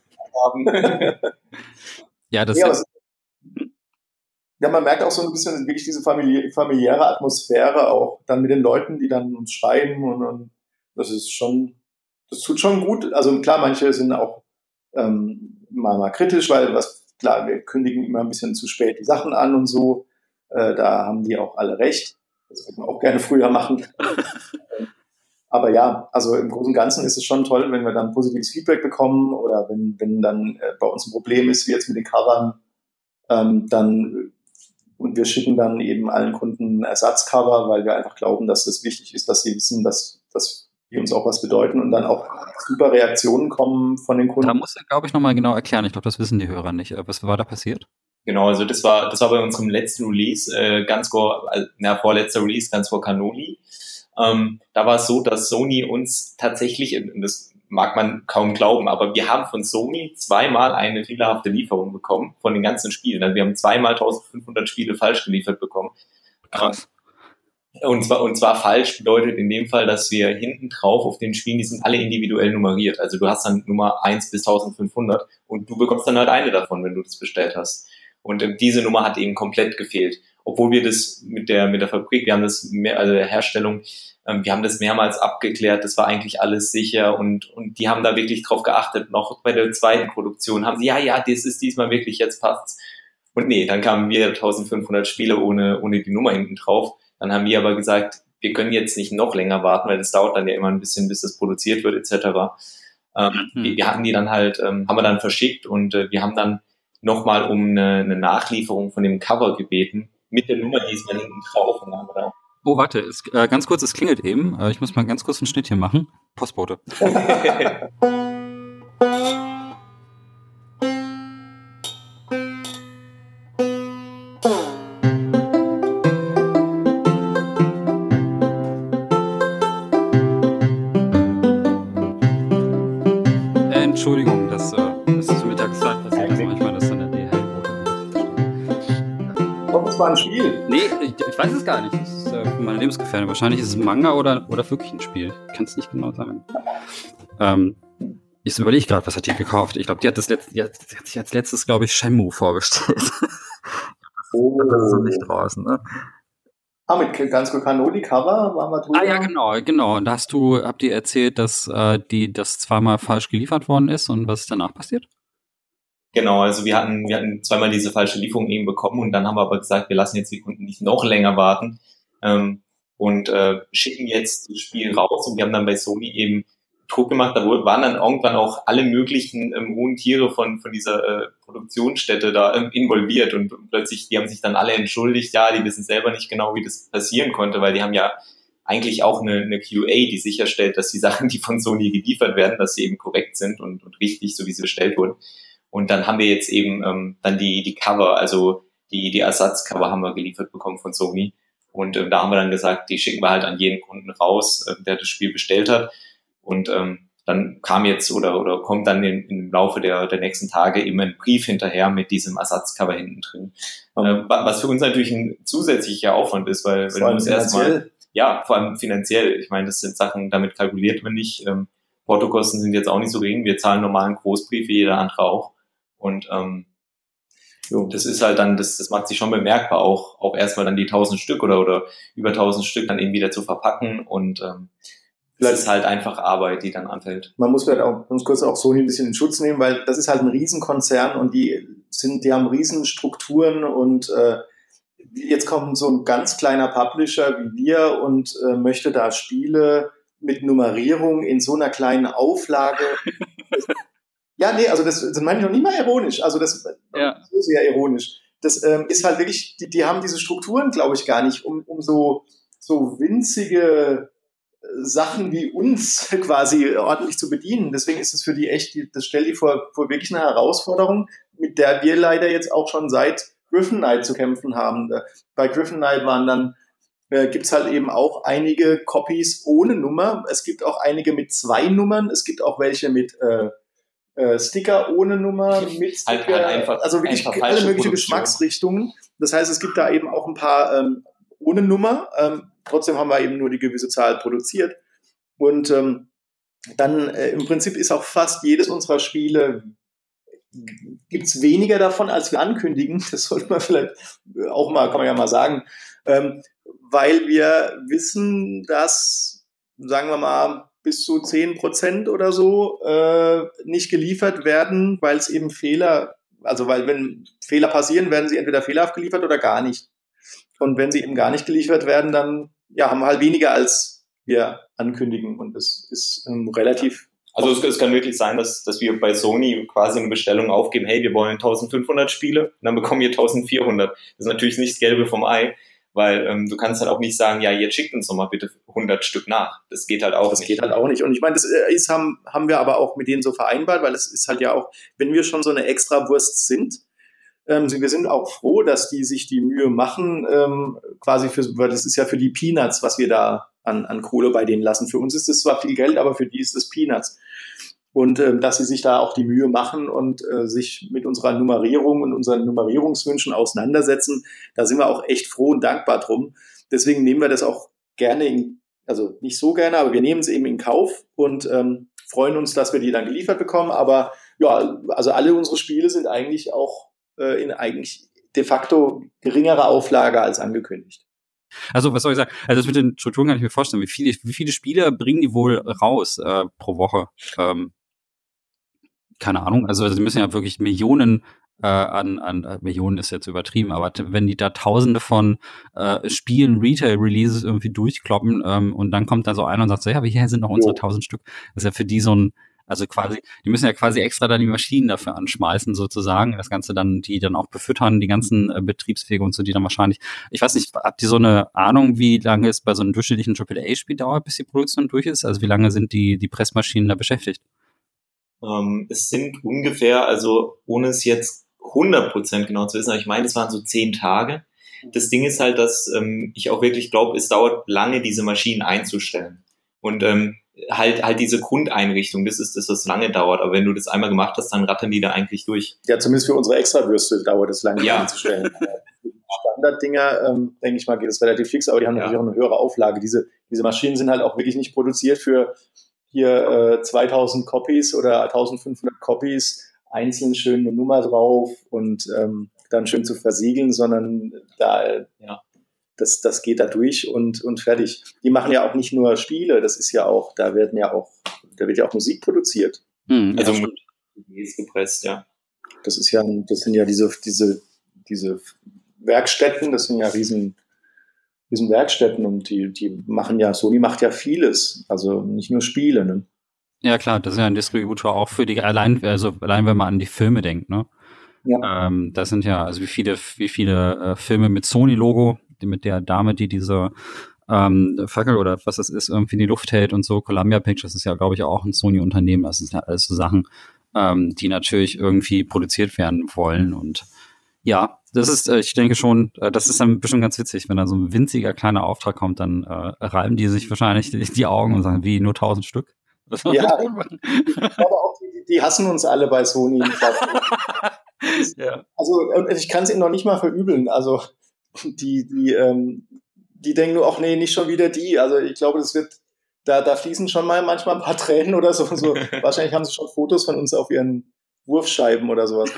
Ja, das ja, ist Ja, man merkt auch so ein bisschen wirklich diese famili- familiäre Atmosphäre auch dann mit den Leuten, die dann uns schreiben und, und das ist schon, das tut schon gut. Also klar, manche sind auch ähm, mal, mal kritisch, weil was klar, wir kündigen immer ein bisschen zu spät die Sachen an und so. Äh, da haben die auch alle recht. Das würde man auch gerne früher machen. Aber ja, also im Großen und Ganzen ist es schon toll, wenn wir dann positives Feedback bekommen oder wenn, wenn dann äh, bei uns ein Problem ist, wie jetzt mit den Covern, ähm, dann und wir schicken dann eben allen Kunden ein Ersatzcover, weil wir einfach glauben, dass es wichtig ist, dass sie wissen, dass, dass die uns auch was bedeuten und dann auch super Reaktionen kommen von den Kunden. Da muss er, glaube ich, nochmal genau erklären. Ich glaube, das wissen die Hörer nicht. Was war da passiert? Genau, also das war das war bei unserem letzten Release, äh, ganz vor, äh, na, vorletzter Release, ganz vor Cannoli. Ähm, da war es so, dass Sony uns tatsächlich, und das mag man kaum glauben, aber wir haben von Sony zweimal eine fehlerhafte Lieferung bekommen von den ganzen Spielen. Also wir haben zweimal eintausendfünfhundert Spiele falsch geliefert bekommen. Krass. Und zwar, und zwar falsch bedeutet in dem Fall, dass wir hinten drauf auf den Spielen, die sind alle individuell nummeriert. Also du hast dann Nummer eins bis eintausendfünfhundert und du bekommst dann halt eine davon, wenn du das bestellt hast. Und äh, diese Nummer hat eben komplett gefehlt. Obwohl wir das mit der, mit der Fabrik, wir haben das mehr, also der Herstellung, ähm, wir haben das mehrmals abgeklärt, das war eigentlich alles sicher und, und die haben da wirklich drauf geachtet. Noch bei der zweiten Produktion haben sie, ja, ja, das ist diesmal wirklich, jetzt passt's. Und nee, dann kamen wir eintausendfünfhundert Spiele ohne, ohne die Nummer hinten drauf. Dann haben wir aber gesagt, wir können jetzt nicht noch länger warten, weil das dauert dann ja immer ein bisschen, bis das produziert wird, et cetera. Ähm, mhm. wir, wir hatten die dann halt, ähm, haben wir dann verschickt und äh, wir haben dann nochmal um eine, eine Nachlieferung von dem Cover gebeten, mit der Nummer diesmal hinten drauf. Und dann haben wir da oh, warte, es, äh, ganz kurz, es klingelt eben. Äh, ich muss mal ganz kurz einen Schnitt hier machen. Postbote. Entschuldigung, das, äh, das ist zur Mittagszeit passiert. Das manchmal, dass dann die Hellbote. Doch, es war ein Spiel. Nee, ich, ich weiß es gar nicht. Das ist äh, meine Lebensgefährtin. Wahrscheinlich ist es ein Manga oder, oder wirklich ein Spiel. Ich kann es nicht genau sagen. Ähm, ich überlege gerade, was hat die gekauft. Ich glaube, die hat das letzte, die hat, die hat sich als letztes, glaube ich, Shenmue vorgestellt. Oh. Das ist so nicht draußen, ne? Ah, mit ganz gut Cannoli-Cover waren wir drüber. Ah ja, genau, genau. Und da hast du, habt ihr erzählt, dass äh, die das zweimal falsch geliefert worden ist und was ist danach passiert? Genau, also wir hatten, wir hatten zweimal diese falsche Lieferung eben bekommen und dann haben wir aber gesagt, wir lassen jetzt die Kunden nicht noch länger warten ähm, und äh, schicken jetzt das Spiel raus und wir haben dann bei Sony eben Druck gemacht, da waren dann irgendwann auch alle möglichen ähm, hohen Tiere von von dieser äh, Produktionsstätte da ähm, involviert und plötzlich, die haben sich dann alle entschuldigt, ja, die wissen selber nicht genau, wie das passieren konnte, weil die haben ja eigentlich auch eine, eine Q A, die sicherstellt, dass die Sachen, die von Sony geliefert werden, dass sie eben korrekt sind und, und richtig, so wie sie bestellt wurden. Und dann haben wir jetzt eben ähm, dann die die Cover, also die die Ersatzcover haben wir geliefert bekommen von Sony. Und ähm, da haben wir dann gesagt, die schicken wir halt an jeden Kunden raus, äh, der das Spiel bestellt hat. Und ähm, dann kam jetzt oder oder kommt dann in, im Laufe der der nächsten Tage immer ein Brief hinterher mit diesem Ersatzcover hinten drin. Ähm, was für uns natürlich ein zusätzlicher Aufwand ist, weil wenn du uns erstmal, ja, vor allem finanziell, ich meine, das sind Sachen, damit kalkuliert man nicht. Ähm, Portokosten sind jetzt auch nicht so gering. Wir zahlen normalen Großbrief wie jeder andere auch. Und ähm, jo, das ist halt dann, das, das macht sich schon bemerkbar, auch auch erstmal dann die tausend Stück oder oder über tausend Stück dann eben wieder zu verpacken und ähm, das ist halt einfach Arbeit, die dann anfällt. Man muss vielleicht auch uns kurz auch Sony ein bisschen in Schutz nehmen, weil das ist halt ein Riesenkonzern und die sind, die haben Riesenstrukturen und äh, jetzt kommt so ein ganz kleiner Publisher wie wir und äh, möchte da Spiele mit Nummerierung in so einer kleinen Auflage. Ja, nee, also das, das meine ich noch nicht mal ironisch. Also das ja. so sehr ironisch. Das ähm, ist halt wirklich, die, die haben diese Strukturen, glaube ich, gar nicht, um, um so, so winzige Sachen wie uns quasi ordentlich zu bedienen. Deswegen ist es für die echt, das stellt die vor, vor wirklich eine Herausforderung, mit der wir leider jetzt auch schon seit Griffin Knight zu kämpfen haben. Bei Griffin Knight waren dann, äh, gibt's halt eben auch einige Copies ohne Nummer. Es gibt auch einige mit zwei Nummern. Es gibt auch welche mit äh, äh, Sticker ohne Nummer, mit Sticker. Halt, halt einfach, also wirklich alle möglichen Geschmacksrichtungen. Das heißt, es gibt da eben auch ein paar ähm, ohne Nummer. Ähm, trotzdem haben wir eben nur die gewisse Zahl produziert. Und ähm, dann äh, im Prinzip ist auch fast jedes unserer Spiele, gibt's weniger davon, als wir ankündigen. Das sollte man vielleicht auch mal, kann man ja mal sagen. Ähm, weil wir wissen, dass, sagen wir mal, bis zu zehn Prozent oder so äh, nicht geliefert werden, weil es eben Fehler, also weil wenn Fehler passieren, werden sie entweder fehlerhaft geliefert oder gar nicht. Und wenn sie eben gar nicht geliefert werden, dann ja, haben wir halt weniger, als wir ankündigen. Und das ist ähm, relativ... Also es, es kann wirklich sein, dass, dass wir bei Sony quasi eine Bestellung aufgeben, hey, wir wollen eintausendfünfhundert Spiele, und dann bekommen wir eintausendvierhundert. Das ist natürlich nicht das Gelbe vom Ei, weil ähm, du kannst halt auch nicht sagen, ja, jetzt schickt uns doch mal bitte hundert Stück nach. Das geht halt auch das nicht. Das geht halt auch nicht. Und ich meine, das ist, haben, haben wir aber auch mit denen so vereinbart, weil es ist halt ja auch, wenn wir schon so eine Extrawurst sind, ähm, wir sind auch froh, dass die sich die Mühe machen, ähm, quasi für, weil das ist ja für die Peanuts, was wir da an, an Kohle bei denen lassen. Für uns ist das zwar viel Geld, aber für die ist das Peanuts. Und ähm, dass sie sich da auch die Mühe machen und äh, sich mit unserer Nummerierung und unseren Nummerierungswünschen auseinandersetzen, da sind wir auch echt froh und dankbar drum. Deswegen nehmen wir das auch gerne, in, also nicht so gerne, aber wir nehmen es eben in Kauf und ähm, freuen uns, dass wir die dann geliefert bekommen. Aber ja, also alle unsere Spiele sind eigentlich auch äh, in eigentlich de facto geringerer Auflage als angekündigt. Also, was soll ich sagen? Also, das mit den Strukturen kann ich mir vorstellen. Wie viele, wie viele Spiele bringen die wohl raus äh, pro Woche? Ähm, keine Ahnung. Also, sie müssen ja wirklich Millionen äh, an, an äh, Millionen ist jetzt übertrieben, aber t- wenn die da Tausende von äh, Spielen, Retail-Releases irgendwie durchkloppen ähm, und dann kommt da so einer und sagt so, ja, aber hier sind noch unsere tausend Stück. Das ist ja für die so ein, also quasi, die müssen ja quasi extra dann die Maschinen dafür anschmeißen sozusagen, das Ganze dann, die dann auch befüttern, die ganzen äh, Betriebswege und so, die dann wahrscheinlich, ich weiß nicht, habt ihr so eine Ahnung, wie lange es bei so einem durchschnittlichen Triple A-Spiel dauert, bis die Produktion durch ist? Also wie lange sind die die Pressmaschinen da beschäftigt? Ähm, es sind ungefähr, also ohne es jetzt hundert Prozent genau zu wissen, aber ich meine, es waren so zehn Tage. Das Ding ist halt, dass ähm, ich auch wirklich glaube, es dauert lange, diese Maschinen einzustellen. Und ähm, halt halt diese Grundeinrichtung, das ist das, was lange dauert. Aber wenn du das einmal gemacht hast, dann rattern die da eigentlich durch. Ja, zumindest für unsere Extrawürste dauert es lange, ja. einzustellen. Standarddinger, ähm, denke ich mal, geht es relativ fix, aber die haben ja. natürlich auch eine höhere Auflage. Diese diese Maschinen sind halt auch wirklich nicht produziert für hier äh, zweitausend Copies oder eintausendfünfhundert Copies, einzeln schön eine Nummer drauf und ähm, dann schön zu versiegeln, sondern da ja. Das, das geht da durch und, und fertig. Die machen ja auch nicht nur Spiele, das ist ja auch, da werden ja auch, da wird ja auch Musik produziert. Hm, also ja, ist gepresst, ja. Das ist ja, das sind ja diese, diese, diese Werkstätten, das sind ja riesen, riesen Werkstätten und die, die machen ja, Sony macht ja vieles, also nicht nur Spiele, ne? Ja klar, das ist ja ein Distributor auch für die, allein, also allein wenn man an die Filme denkt, ne? Ja. Ähm, das sind ja, also wie viele, wie viele äh, Filme mit Sony-Logo, die mit der Dame, die diese ähm, Fackel oder was das ist, irgendwie in die Luft hält und so. Columbia Pictures ist ja, glaube ich, auch ein Sony-Unternehmen. Das sind ja alles so Sachen, ähm, die natürlich irgendwie produziert werden wollen. Und ja, das ist, äh, ich denke schon, äh, das ist dann bestimmt ganz witzig, wenn da so ein winziger kleiner Auftrag kommt, dann äh, reiben die sich wahrscheinlich die, die Augen und sagen, wie, nur tausend Stück? Was ja, aber auch die, die hassen uns alle bei Sony. Ja. Also ich kann es ihnen noch nicht mal verübeln. Also die, die, ähm, die denken nur, ach nee, nicht schon wieder die. Also ich glaube, das wird, da, da fließen schon mal manchmal ein paar Tränen oder so. so. Wahrscheinlich haben sie schon Fotos von uns auf ihren Wurfscheiben oder sowas.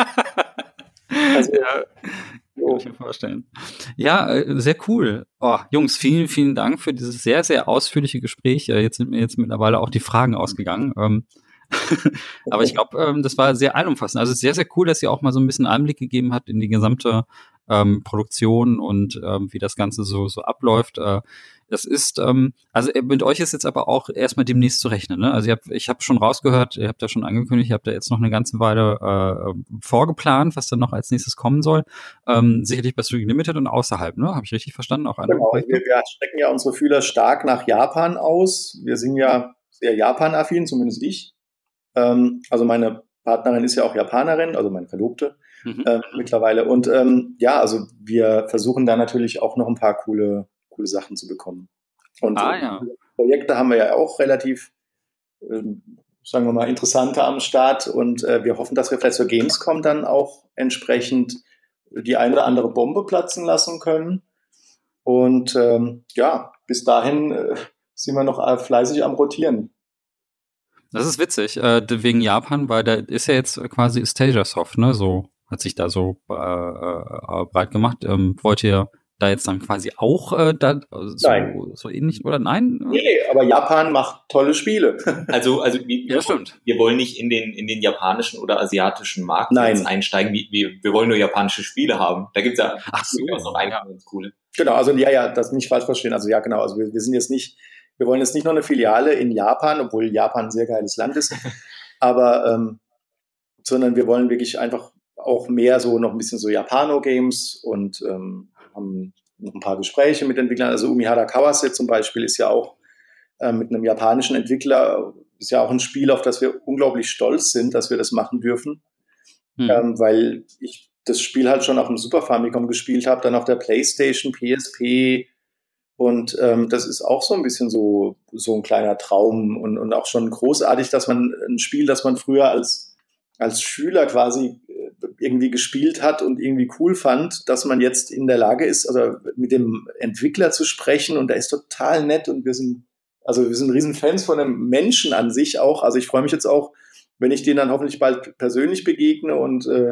Also, ja, kann ich mir vorstellen. Ja, sehr cool. Oh, Jungs, vielen, vielen Dank für dieses sehr, sehr ausführliche Gespräch. Jetzt sind mir jetzt mittlerweile auch die Fragen ausgegangen. Aber ich glaube, das war sehr allumfassend. Also sehr, sehr cool, dass ihr auch mal so ein bisschen Einblick gegeben habt in die gesamte ähm, Produktion und ähm, wie das Ganze so, so abläuft. Äh, das ist, ähm, also mit euch ist jetzt aber auch erstmal demnächst zu rechnen, ne? Also ihr habt, ich habe schon rausgehört, ihr habt ja schon angekündigt, ihr habt da jetzt noch eine ganze Weile äh, vorgeplant, was dann noch als nächstes kommen soll. Ähm, sicherlich bei Strictly Limited und außerhalb, ne? Habe ich richtig verstanden? Auch andere genau, wir, wir strecken ja unsere Fühler stark nach Japan aus. Wir sind ja sehr Japan-affin, zumindest ich. Ähm, also meine Partnerin ist ja auch Japanerin, also meine Verlobte mhm. äh, mittlerweile. Und ähm, ja, also wir versuchen da natürlich auch noch ein paar coole, coole Sachen zu bekommen. Und ah, ja. Projekte haben wir ja auch relativ, äh, sagen wir mal, interessante am Start. Und äh, wir hoffen, dass wir vielleicht zur Gamescom dann auch entsprechend die eine oder andere Bombe platzen lassen können. Und ähm, ja, bis dahin äh, sind wir noch äh, fleißig am Rotieren. Das ist witzig, äh, wegen Japan, weil da ist ja jetzt quasi Stasiasoft, ne, so hat sich da so äh, äh, breit gemacht. Ähm, wollt ihr da jetzt dann quasi auch äh, da so, nein. so ähnlich oder nein? Nee, aber Japan macht tolle Spiele. Also, also wir, ja, stimmt. wir wollen nicht in den in den japanischen oder asiatischen Markt jetzt einsteigen. Wir, wir, wir wollen nur japanische Spiele haben. Da gibt's ja Ach so, noch ein ganz coole. Genau, also ja, ja, das nicht falsch verstehen. Also ja, genau. Also wir, wir sind jetzt nicht Wir wollen jetzt nicht noch eine Filiale in Japan, obwohl Japan ein sehr geiles Land ist, aber ähm, sondern wir wollen wirklich einfach auch mehr so noch ein bisschen so Japano-Games und ähm, haben noch ein paar Gespräche mit Entwicklern. Also Umihara Kawase zum Beispiel ist ja auch äh, mit einem japanischen Entwickler, ist ja auch ein Spiel, auf das wir unglaublich stolz sind, dass wir das machen dürfen, mhm. ähm, weil ich das Spiel halt schon auf dem Super Famicom gespielt habe, dann auf der PlayStation, P S P. Und ähm, das ist auch so ein bisschen so so ein kleiner Traum und, und auch schon großartig, dass man ein Spiel, das man früher als als Schüler quasi irgendwie gespielt hat und irgendwie cool fand, dass man jetzt in der Lage ist, also mit dem Entwickler zu sprechen und der ist total nett und wir sind also wir sind riesen Fans von dem Menschen an sich auch. Also ich freue mich jetzt auch, wenn ich den dann hoffentlich bald persönlich begegne und äh,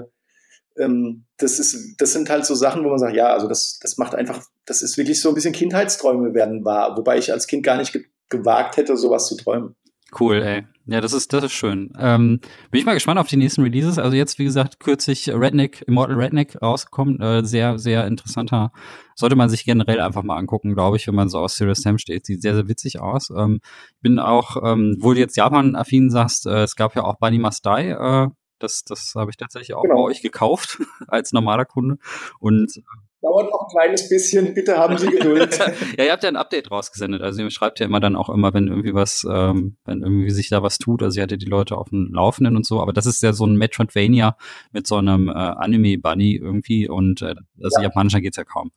Das ist, das sind halt so Sachen, wo man sagt, ja, also das, das macht einfach, das ist wirklich so ein bisschen Kindheitsträume werden wahr, wobei ich als Kind gar nicht ge- gewagt hätte, sowas zu träumen. Cool, ey. Ja, das ist, das ist schön. Ähm, bin ich mal gespannt auf die nächsten Releases. Also jetzt, wie gesagt, kürzlich Redneck, Immortal Redneck rausgekommen. Äh, sehr, sehr interessanter. Sollte man sich generell einfach mal angucken, glaube ich, wenn man so aus Serious Sam steht. Sieht sehr, sehr witzig aus. Ähm, bin auch, ähm, wo du jetzt Japan-affin sagst, äh, es gab ja auch Bunny Must Die, äh, Das, das habe ich tatsächlich auch genau. bei euch gekauft, als normaler Kunde. Und dauert noch ein kleines bisschen, bitte haben Sie Geduld. Ja, ihr habt ja ein Update rausgesendet. Also ihr schreibt ja immer dann auch immer, wenn irgendwie was, ähm, wenn irgendwie sich da was tut. Also ihr hattet die Leute auf dem Laufenden und so. Aber das ist ja so ein Metroidvania mit so einem äh, Anime-Bunny irgendwie. Und äh, also ja. japanischer geht's ja kaum.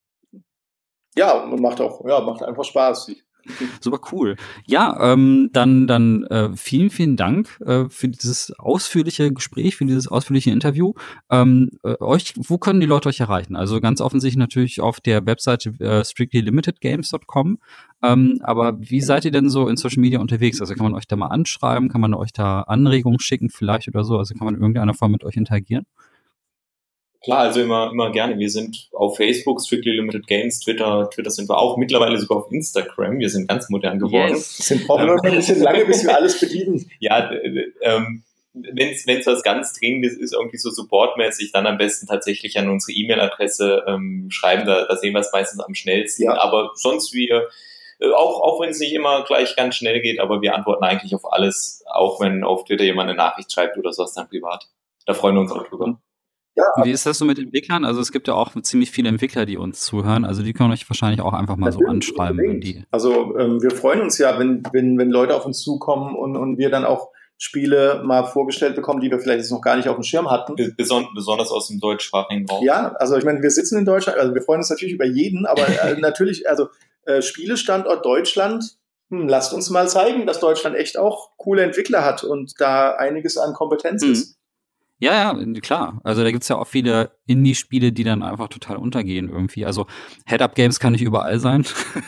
Ja, macht auch, ja, macht einfach Spaß. Super cool. Ja, ähm, dann dann äh, vielen, vielen Dank äh, für dieses ausführliche Gespräch, für dieses ausführliche Interview. Ähm, äh, euch, wo können die Leute euch erreichen? Also ganz offensichtlich natürlich auf der Webseite äh, strictly limited games dot com. Ähm, aber wie seid ihr denn so in Social Media unterwegs? Also kann man euch da mal anschreiben? Kann man euch da Anregungen schicken vielleicht oder so? Also kann man in irgendeiner Form mit euch interagieren? Klar, also immer, immer gerne. Wir sind auf Facebook, Strictly Limited Games, Twitter, Twitter sind wir auch, mittlerweile sogar auf Instagram. Wir sind ganz modern geworden. Yes. Wir sind auch ähm, noch ein bisschen lange, bis wir alles bedienen. Ja, ähm, wenn es was ganz Dringendes ist, irgendwie so supportmäßig, dann am besten tatsächlich an unsere E-Mail-Adresse ähm, schreiben. Da, da sehen wir es meistens am schnellsten. Ja. Aber sonst wir, auch, auch wenn es nicht immer gleich ganz schnell geht, aber wir antworten eigentlich auf alles, auch wenn auf Twitter jemand eine Nachricht schreibt oder sowas dann privat. Da freuen wir uns auch drüber. Ja. Wie ist das so mit Entwicklern? Also es gibt ja auch ziemlich viele Entwickler, die uns zuhören. Also die können euch wahrscheinlich auch einfach mal so anschreiben. Wenn die also ähm, wir freuen uns ja, wenn, wenn, wenn Leute auf uns zukommen und, und wir dann auch Spiele mal vorgestellt bekommen, die wir vielleicht jetzt noch gar nicht auf dem Schirm hatten. Beson- besonders aus dem deutschsprachigen Raum. Ja, also ich meine, wir sitzen in Deutschland, also wir freuen uns natürlich über jeden, aber äh, natürlich, also äh, Spielestandort Deutschland, hm, lasst uns mal zeigen, dass Deutschland echt auch coole Entwickler hat und da einiges an Kompetenz hm. ist. Ja, ja, klar. Also da gibt's ja auch viele Indie-Spiele, die dann einfach total untergehen irgendwie. Also Head-Up-Games kann nicht überall sein.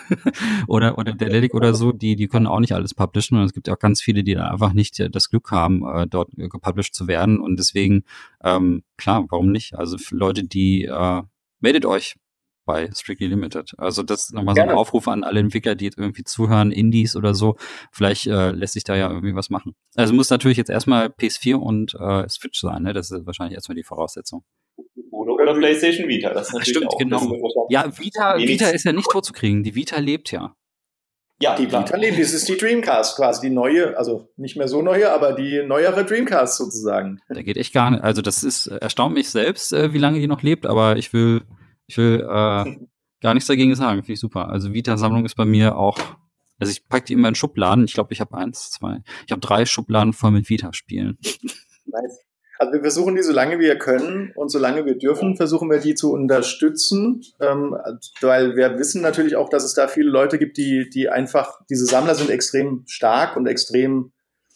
oder oder Daedalic oder so, die die können auch nicht alles publishen. Und es gibt ja auch ganz viele, die dann einfach nicht das Glück haben, äh, dort gepublished zu werden. Und deswegen, ähm, klar, warum nicht? Also für Leute, die äh, meldet euch bei Strictly Limited. Also das ist nochmal so ein Aufruf an alle Entwickler, die jetzt irgendwie zuhören, Indies oder so. Vielleicht äh, lässt sich da ja irgendwie was machen. Also muss natürlich jetzt erstmal P S vier und äh, Switch sein, ne? Das ist wahrscheinlich erstmal die Voraussetzung. Oder, oder PlayStation Vita, das ist natürlich Stimmt, auch. Genau. Ja, Vita, Vita ist ja nicht tot zu kriegen. Die Vita lebt ja. Ja, die klar. Vita lebt. Das ist die Dreamcast quasi, die neue, also nicht mehr so neue, aber die neuere Dreamcast sozusagen. Da geht echt gar nicht. Also das ist erstaunt mich selbst, äh, wie lange die noch lebt, aber ich will Ich will äh, gar nichts dagegen sagen. Finde ich super. Also Vita-Sammlung ist bei mir auch, also ich packe die immer in Schubladen. Ich glaube, ich habe eins, zwei, ich habe drei Schubladen voll mit Vita-Spielen. Nice. Also wir versuchen die so lange wir können und solange wir dürfen, versuchen wir die zu unterstützen, ähm, weil wir wissen natürlich auch, dass es da viele Leute gibt, die die einfach, diese Sammler sind extrem stark und extrem,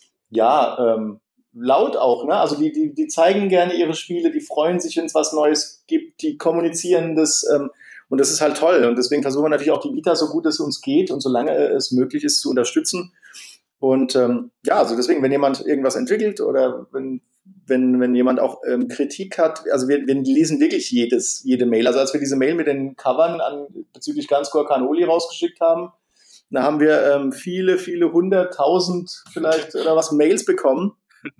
ja, ähm, laut auch, ne? Also die, die, die zeigen gerne ihre Spiele, die freuen sich, wenn es was Neues gibt, die kommunizieren das ähm, und das ist halt toll. Und deswegen versuchen wir natürlich auch die Vita, so gut es uns geht und solange es möglich ist, zu unterstützen. Und ähm, ja, also deswegen, wenn jemand irgendwas entwickelt oder wenn wenn wenn jemand auch ähm, Kritik hat, also wir, wir lesen wirklich jedes jede Mail. Also als wir diese Mail mit den Covern an bezüglich Gunscore Cannoli rausgeschickt haben, da haben wir ähm, viele, viele hunderttausend vielleicht oder was Mails bekommen.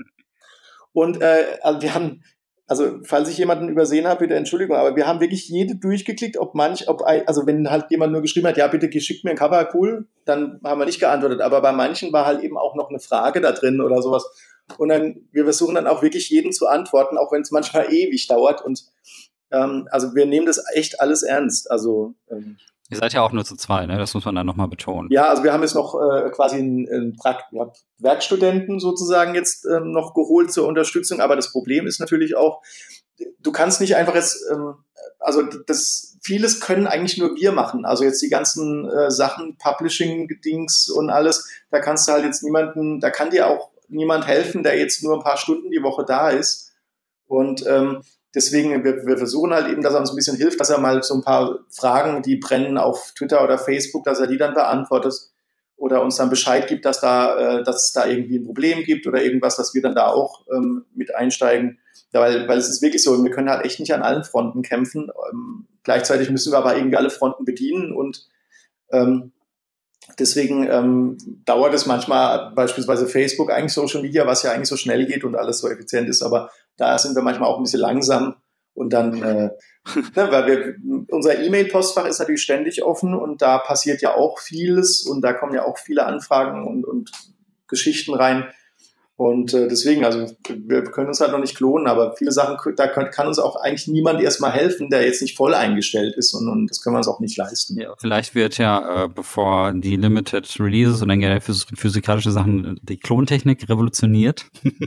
Und äh, also wir haben, also falls ich jemanden übersehen habe, bitte Entschuldigung, aber wir haben wirklich jede durchgeklickt, ob manch, ob also wenn halt jemand nur geschrieben hat, ja bitte schickt mir ein Cover, cool, dann haben wir nicht geantwortet. Aber bei manchen war halt eben auch noch eine Frage da drin oder sowas. Und dann, wir versuchen dann auch wirklich jeden zu antworten, auch wenn es manchmal ewig dauert. Und ähm, also wir nehmen das echt alles ernst. Also ähm, Ihr seid ja auch nur zu zwei, ne? Das muss man dann nochmal betonen. Ja, also wir haben jetzt noch äh, quasi einen, einen Prakt- ja, Werkstudenten sozusagen jetzt ähm, noch geholt zur Unterstützung. Aber das Problem ist natürlich auch, du kannst nicht einfach jetzt, ähm, also das vieles können eigentlich nur wir machen. Also jetzt die ganzen äh, Sachen, Publishing-Dings und alles, da kannst du halt jetzt niemanden, da kann dir auch niemand helfen, der jetzt nur ein paar Stunden die Woche da ist. Und ähm, deswegen, wir, wir versuchen halt eben, dass er uns ein bisschen hilft, dass er mal so ein paar Fragen, die brennen auf Twitter oder Facebook, dass er die dann beantwortet oder uns dann Bescheid gibt, dass da, äh, dass es da irgendwie ein Problem gibt oder irgendwas, dass wir dann da auch ähm, mit einsteigen. Ja, weil, weil es ist wirklich so, wir können halt echt nicht an allen Fronten kämpfen. Ähm, gleichzeitig müssen wir aber irgendwie alle Fronten bedienen und ähm, deswegen ähm, dauert es manchmal, beispielsweise Facebook, eigentlich Social Media, was ja eigentlich so schnell geht und alles so effizient ist, aber da sind wir manchmal auch ein bisschen langsam und dann, äh, ne, weil wir, unser E-Mail-Postfach ist natürlich ständig offen und da passiert ja auch vieles und da kommen ja auch viele Anfragen und, und Geschichten rein. Und äh, deswegen, also wir können uns halt noch nicht klonen, aber viele Sachen, da kann, kann uns auch eigentlich niemand erstmal helfen, der jetzt nicht voll eingestellt ist und, und das können wir uns auch nicht leisten. Ja, vielleicht wird ja, äh, bevor die Limited Releases und dann gerne phys- physikalische Sachen, die Klontechnik revolutioniert.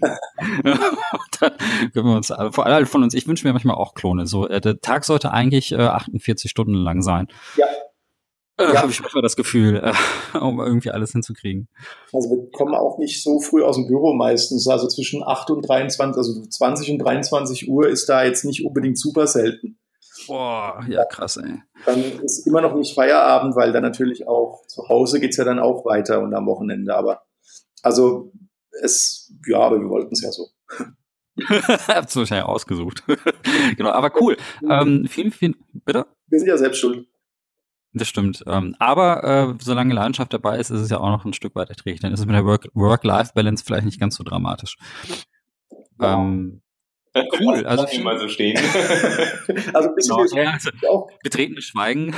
Dann können wir uns, vor allem von uns, ich wünsche mir manchmal auch Klone. So, äh, der Tag sollte eigentlich äh, achtundvierzig Stunden lang sein. Ja. Äh, ja. Habe ich manchmal das Gefühl, äh, um irgendwie alles hinzukriegen. Also wir kommen auch nicht so früh aus dem Büro meistens. Also zwischen acht und dreiundzwanzig, also zwanzig und dreiundzwanzig Uhr ist da jetzt nicht unbedingt super selten. Boah, ja krass, ey. Dann ist immer noch nicht Feierabend, weil dann natürlich auch zu Hause geht's ja dann auch weiter und am Wochenende. Aber also es, ja, aber wir wollten es ja so. Hab's wahrscheinlich ausgesucht. Genau, aber cool. Ähm, vielen, vielen, bitte? Wir sind ja selbst schuld. Das stimmt. Ähm, aber äh, solange Leidenschaft dabei ist, ist es ja auch noch ein Stück weit erträglich. Dann ist es mit der Work- Work-Life-Balance vielleicht nicht ganz so dramatisch. Ja. Ähm, cool. Also viel mal so stehen. Also ein bisschen genau, ja, also, auch betretenes Schweigen.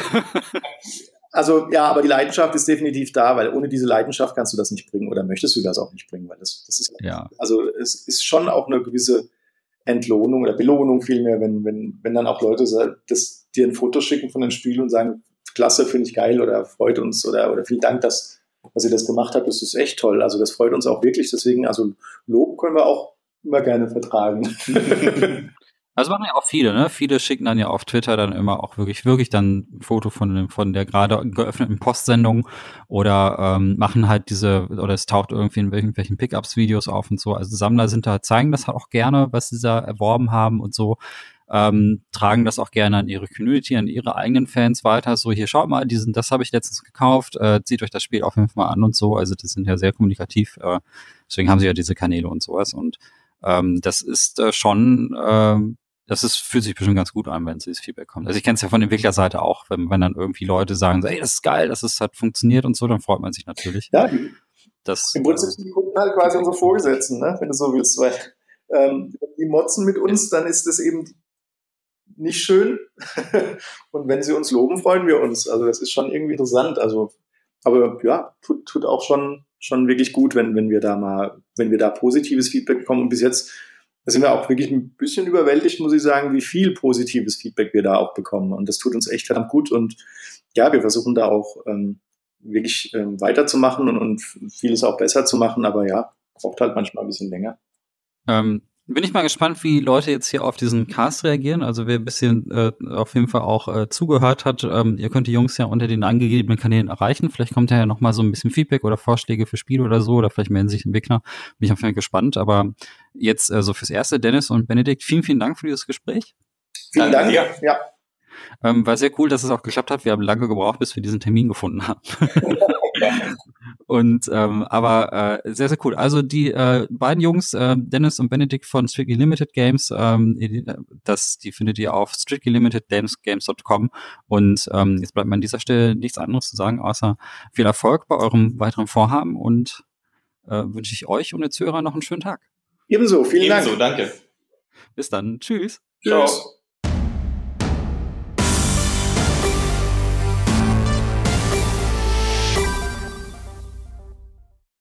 Also ja, aber die Leidenschaft ist definitiv da, weil ohne diese Leidenschaft kannst du das nicht bringen oder möchtest du das auch nicht bringen, weil das, das ist ja. Also es ist schon auch eine gewisse Entlohnung oder Belohnung vielmehr, wenn, wenn, wenn dann auch Leute das, dir ein Foto schicken von dem Spiel und sagen, klasse, finde ich geil oder freut uns oder, oder vielen Dank, dass, dass ihr das gemacht habt. Das ist echt toll. Also das freut uns auch wirklich. Deswegen, also Lob können wir auch immer gerne vertragen. Also machen ja auch viele, ne? Viele schicken dann ja auf Twitter dann immer auch wirklich, wirklich dann ein Foto von, von der gerade geöffneten Postsendung oder ähm, machen halt diese, oder es taucht irgendwie in irgendwelchen Pickups-Videos auf und so. Also Sammler sind da, zeigen das halt auch gerne, was sie da erworben haben und so. Ähm, tragen das auch gerne an ihre Community, an ihre eigenen Fans weiter. So, hier schaut mal, diesen, das habe ich letztens gekauft, äh, zieht euch das Spiel auf jeden Fall mal an und so. Also das sind ja sehr kommunikativ, äh, deswegen haben sie ja diese Kanäle und sowas. Und ähm, das ist äh, schon, ähm, das ist, fühlt sich bestimmt ganz gut an, wenn dieses Feedback kommt. Also ich kenne es ja von der Entwicklerseite auch, wenn, wenn dann irgendwie Leute sagen, so, ey, das ist geil, das ist, hat funktioniert und so, dann freut man sich natürlich. Ja, die, das, im Prinzip sind die Kunden halt quasi unsere Vorgesetzten, ne? Wenn du so willst, weil ähm, die motzen mit uns, dann ist das eben nicht schön. Und wenn sie uns loben, freuen wir uns. Also das ist schon irgendwie interessant. Also, aber ja, tut, tut auch schon, schon wirklich gut, wenn, wenn wir da mal, wenn wir da positives Feedback bekommen. Und bis jetzt sind wir auch wirklich ein bisschen überwältigt, muss ich sagen, wie viel positives Feedback wir da auch bekommen. Und das tut uns echt verdammt gut. Und ja, wir versuchen da auch ähm, wirklich ähm, weiterzumachen und, und vieles auch besser zu machen. Aber ja, braucht halt manchmal ein bisschen länger. Ähm, bin ich mal gespannt, wie Leute jetzt hier auf diesen Cast reagieren. Also wer ein bisschen äh, auf jeden Fall auch äh, zugehört hat, ähm, ihr könnt die Jungs ja unter den angegebenen Kanälen erreichen. Vielleicht kommt ja noch mal so ein bisschen Feedback oder Vorschläge für Spiele oder so. Oder vielleicht melden sich Entwickler. Bin ich auf jeden Fall gespannt. Aber jetzt äh, so fürs Erste, Dennis und Benedikt, vielen, vielen Dank für dieses Gespräch. Vielen Dank, ja. ja. Ähm, war sehr cool, dass es auch geklappt hat. Wir haben lange gebraucht, bis wir diesen Termin gefunden haben. Und ähm, aber äh, sehr, sehr cool. Also die äh, beiden Jungs, äh, Dennis und Benedikt von Strictly Limited Games, ähm, das, die findet ihr auf strictly limited games dot com. Und ähm, jetzt bleibt mir an dieser Stelle nichts anderes zu sagen, außer viel Erfolg bei eurem weiteren Vorhaben und äh, wünsche ich euch und den Zuhörern noch einen schönen Tag. Ebenso, vielen Ebenso, Dank. Danke. Bis dann. Tschüss. Tschüss. Ciao.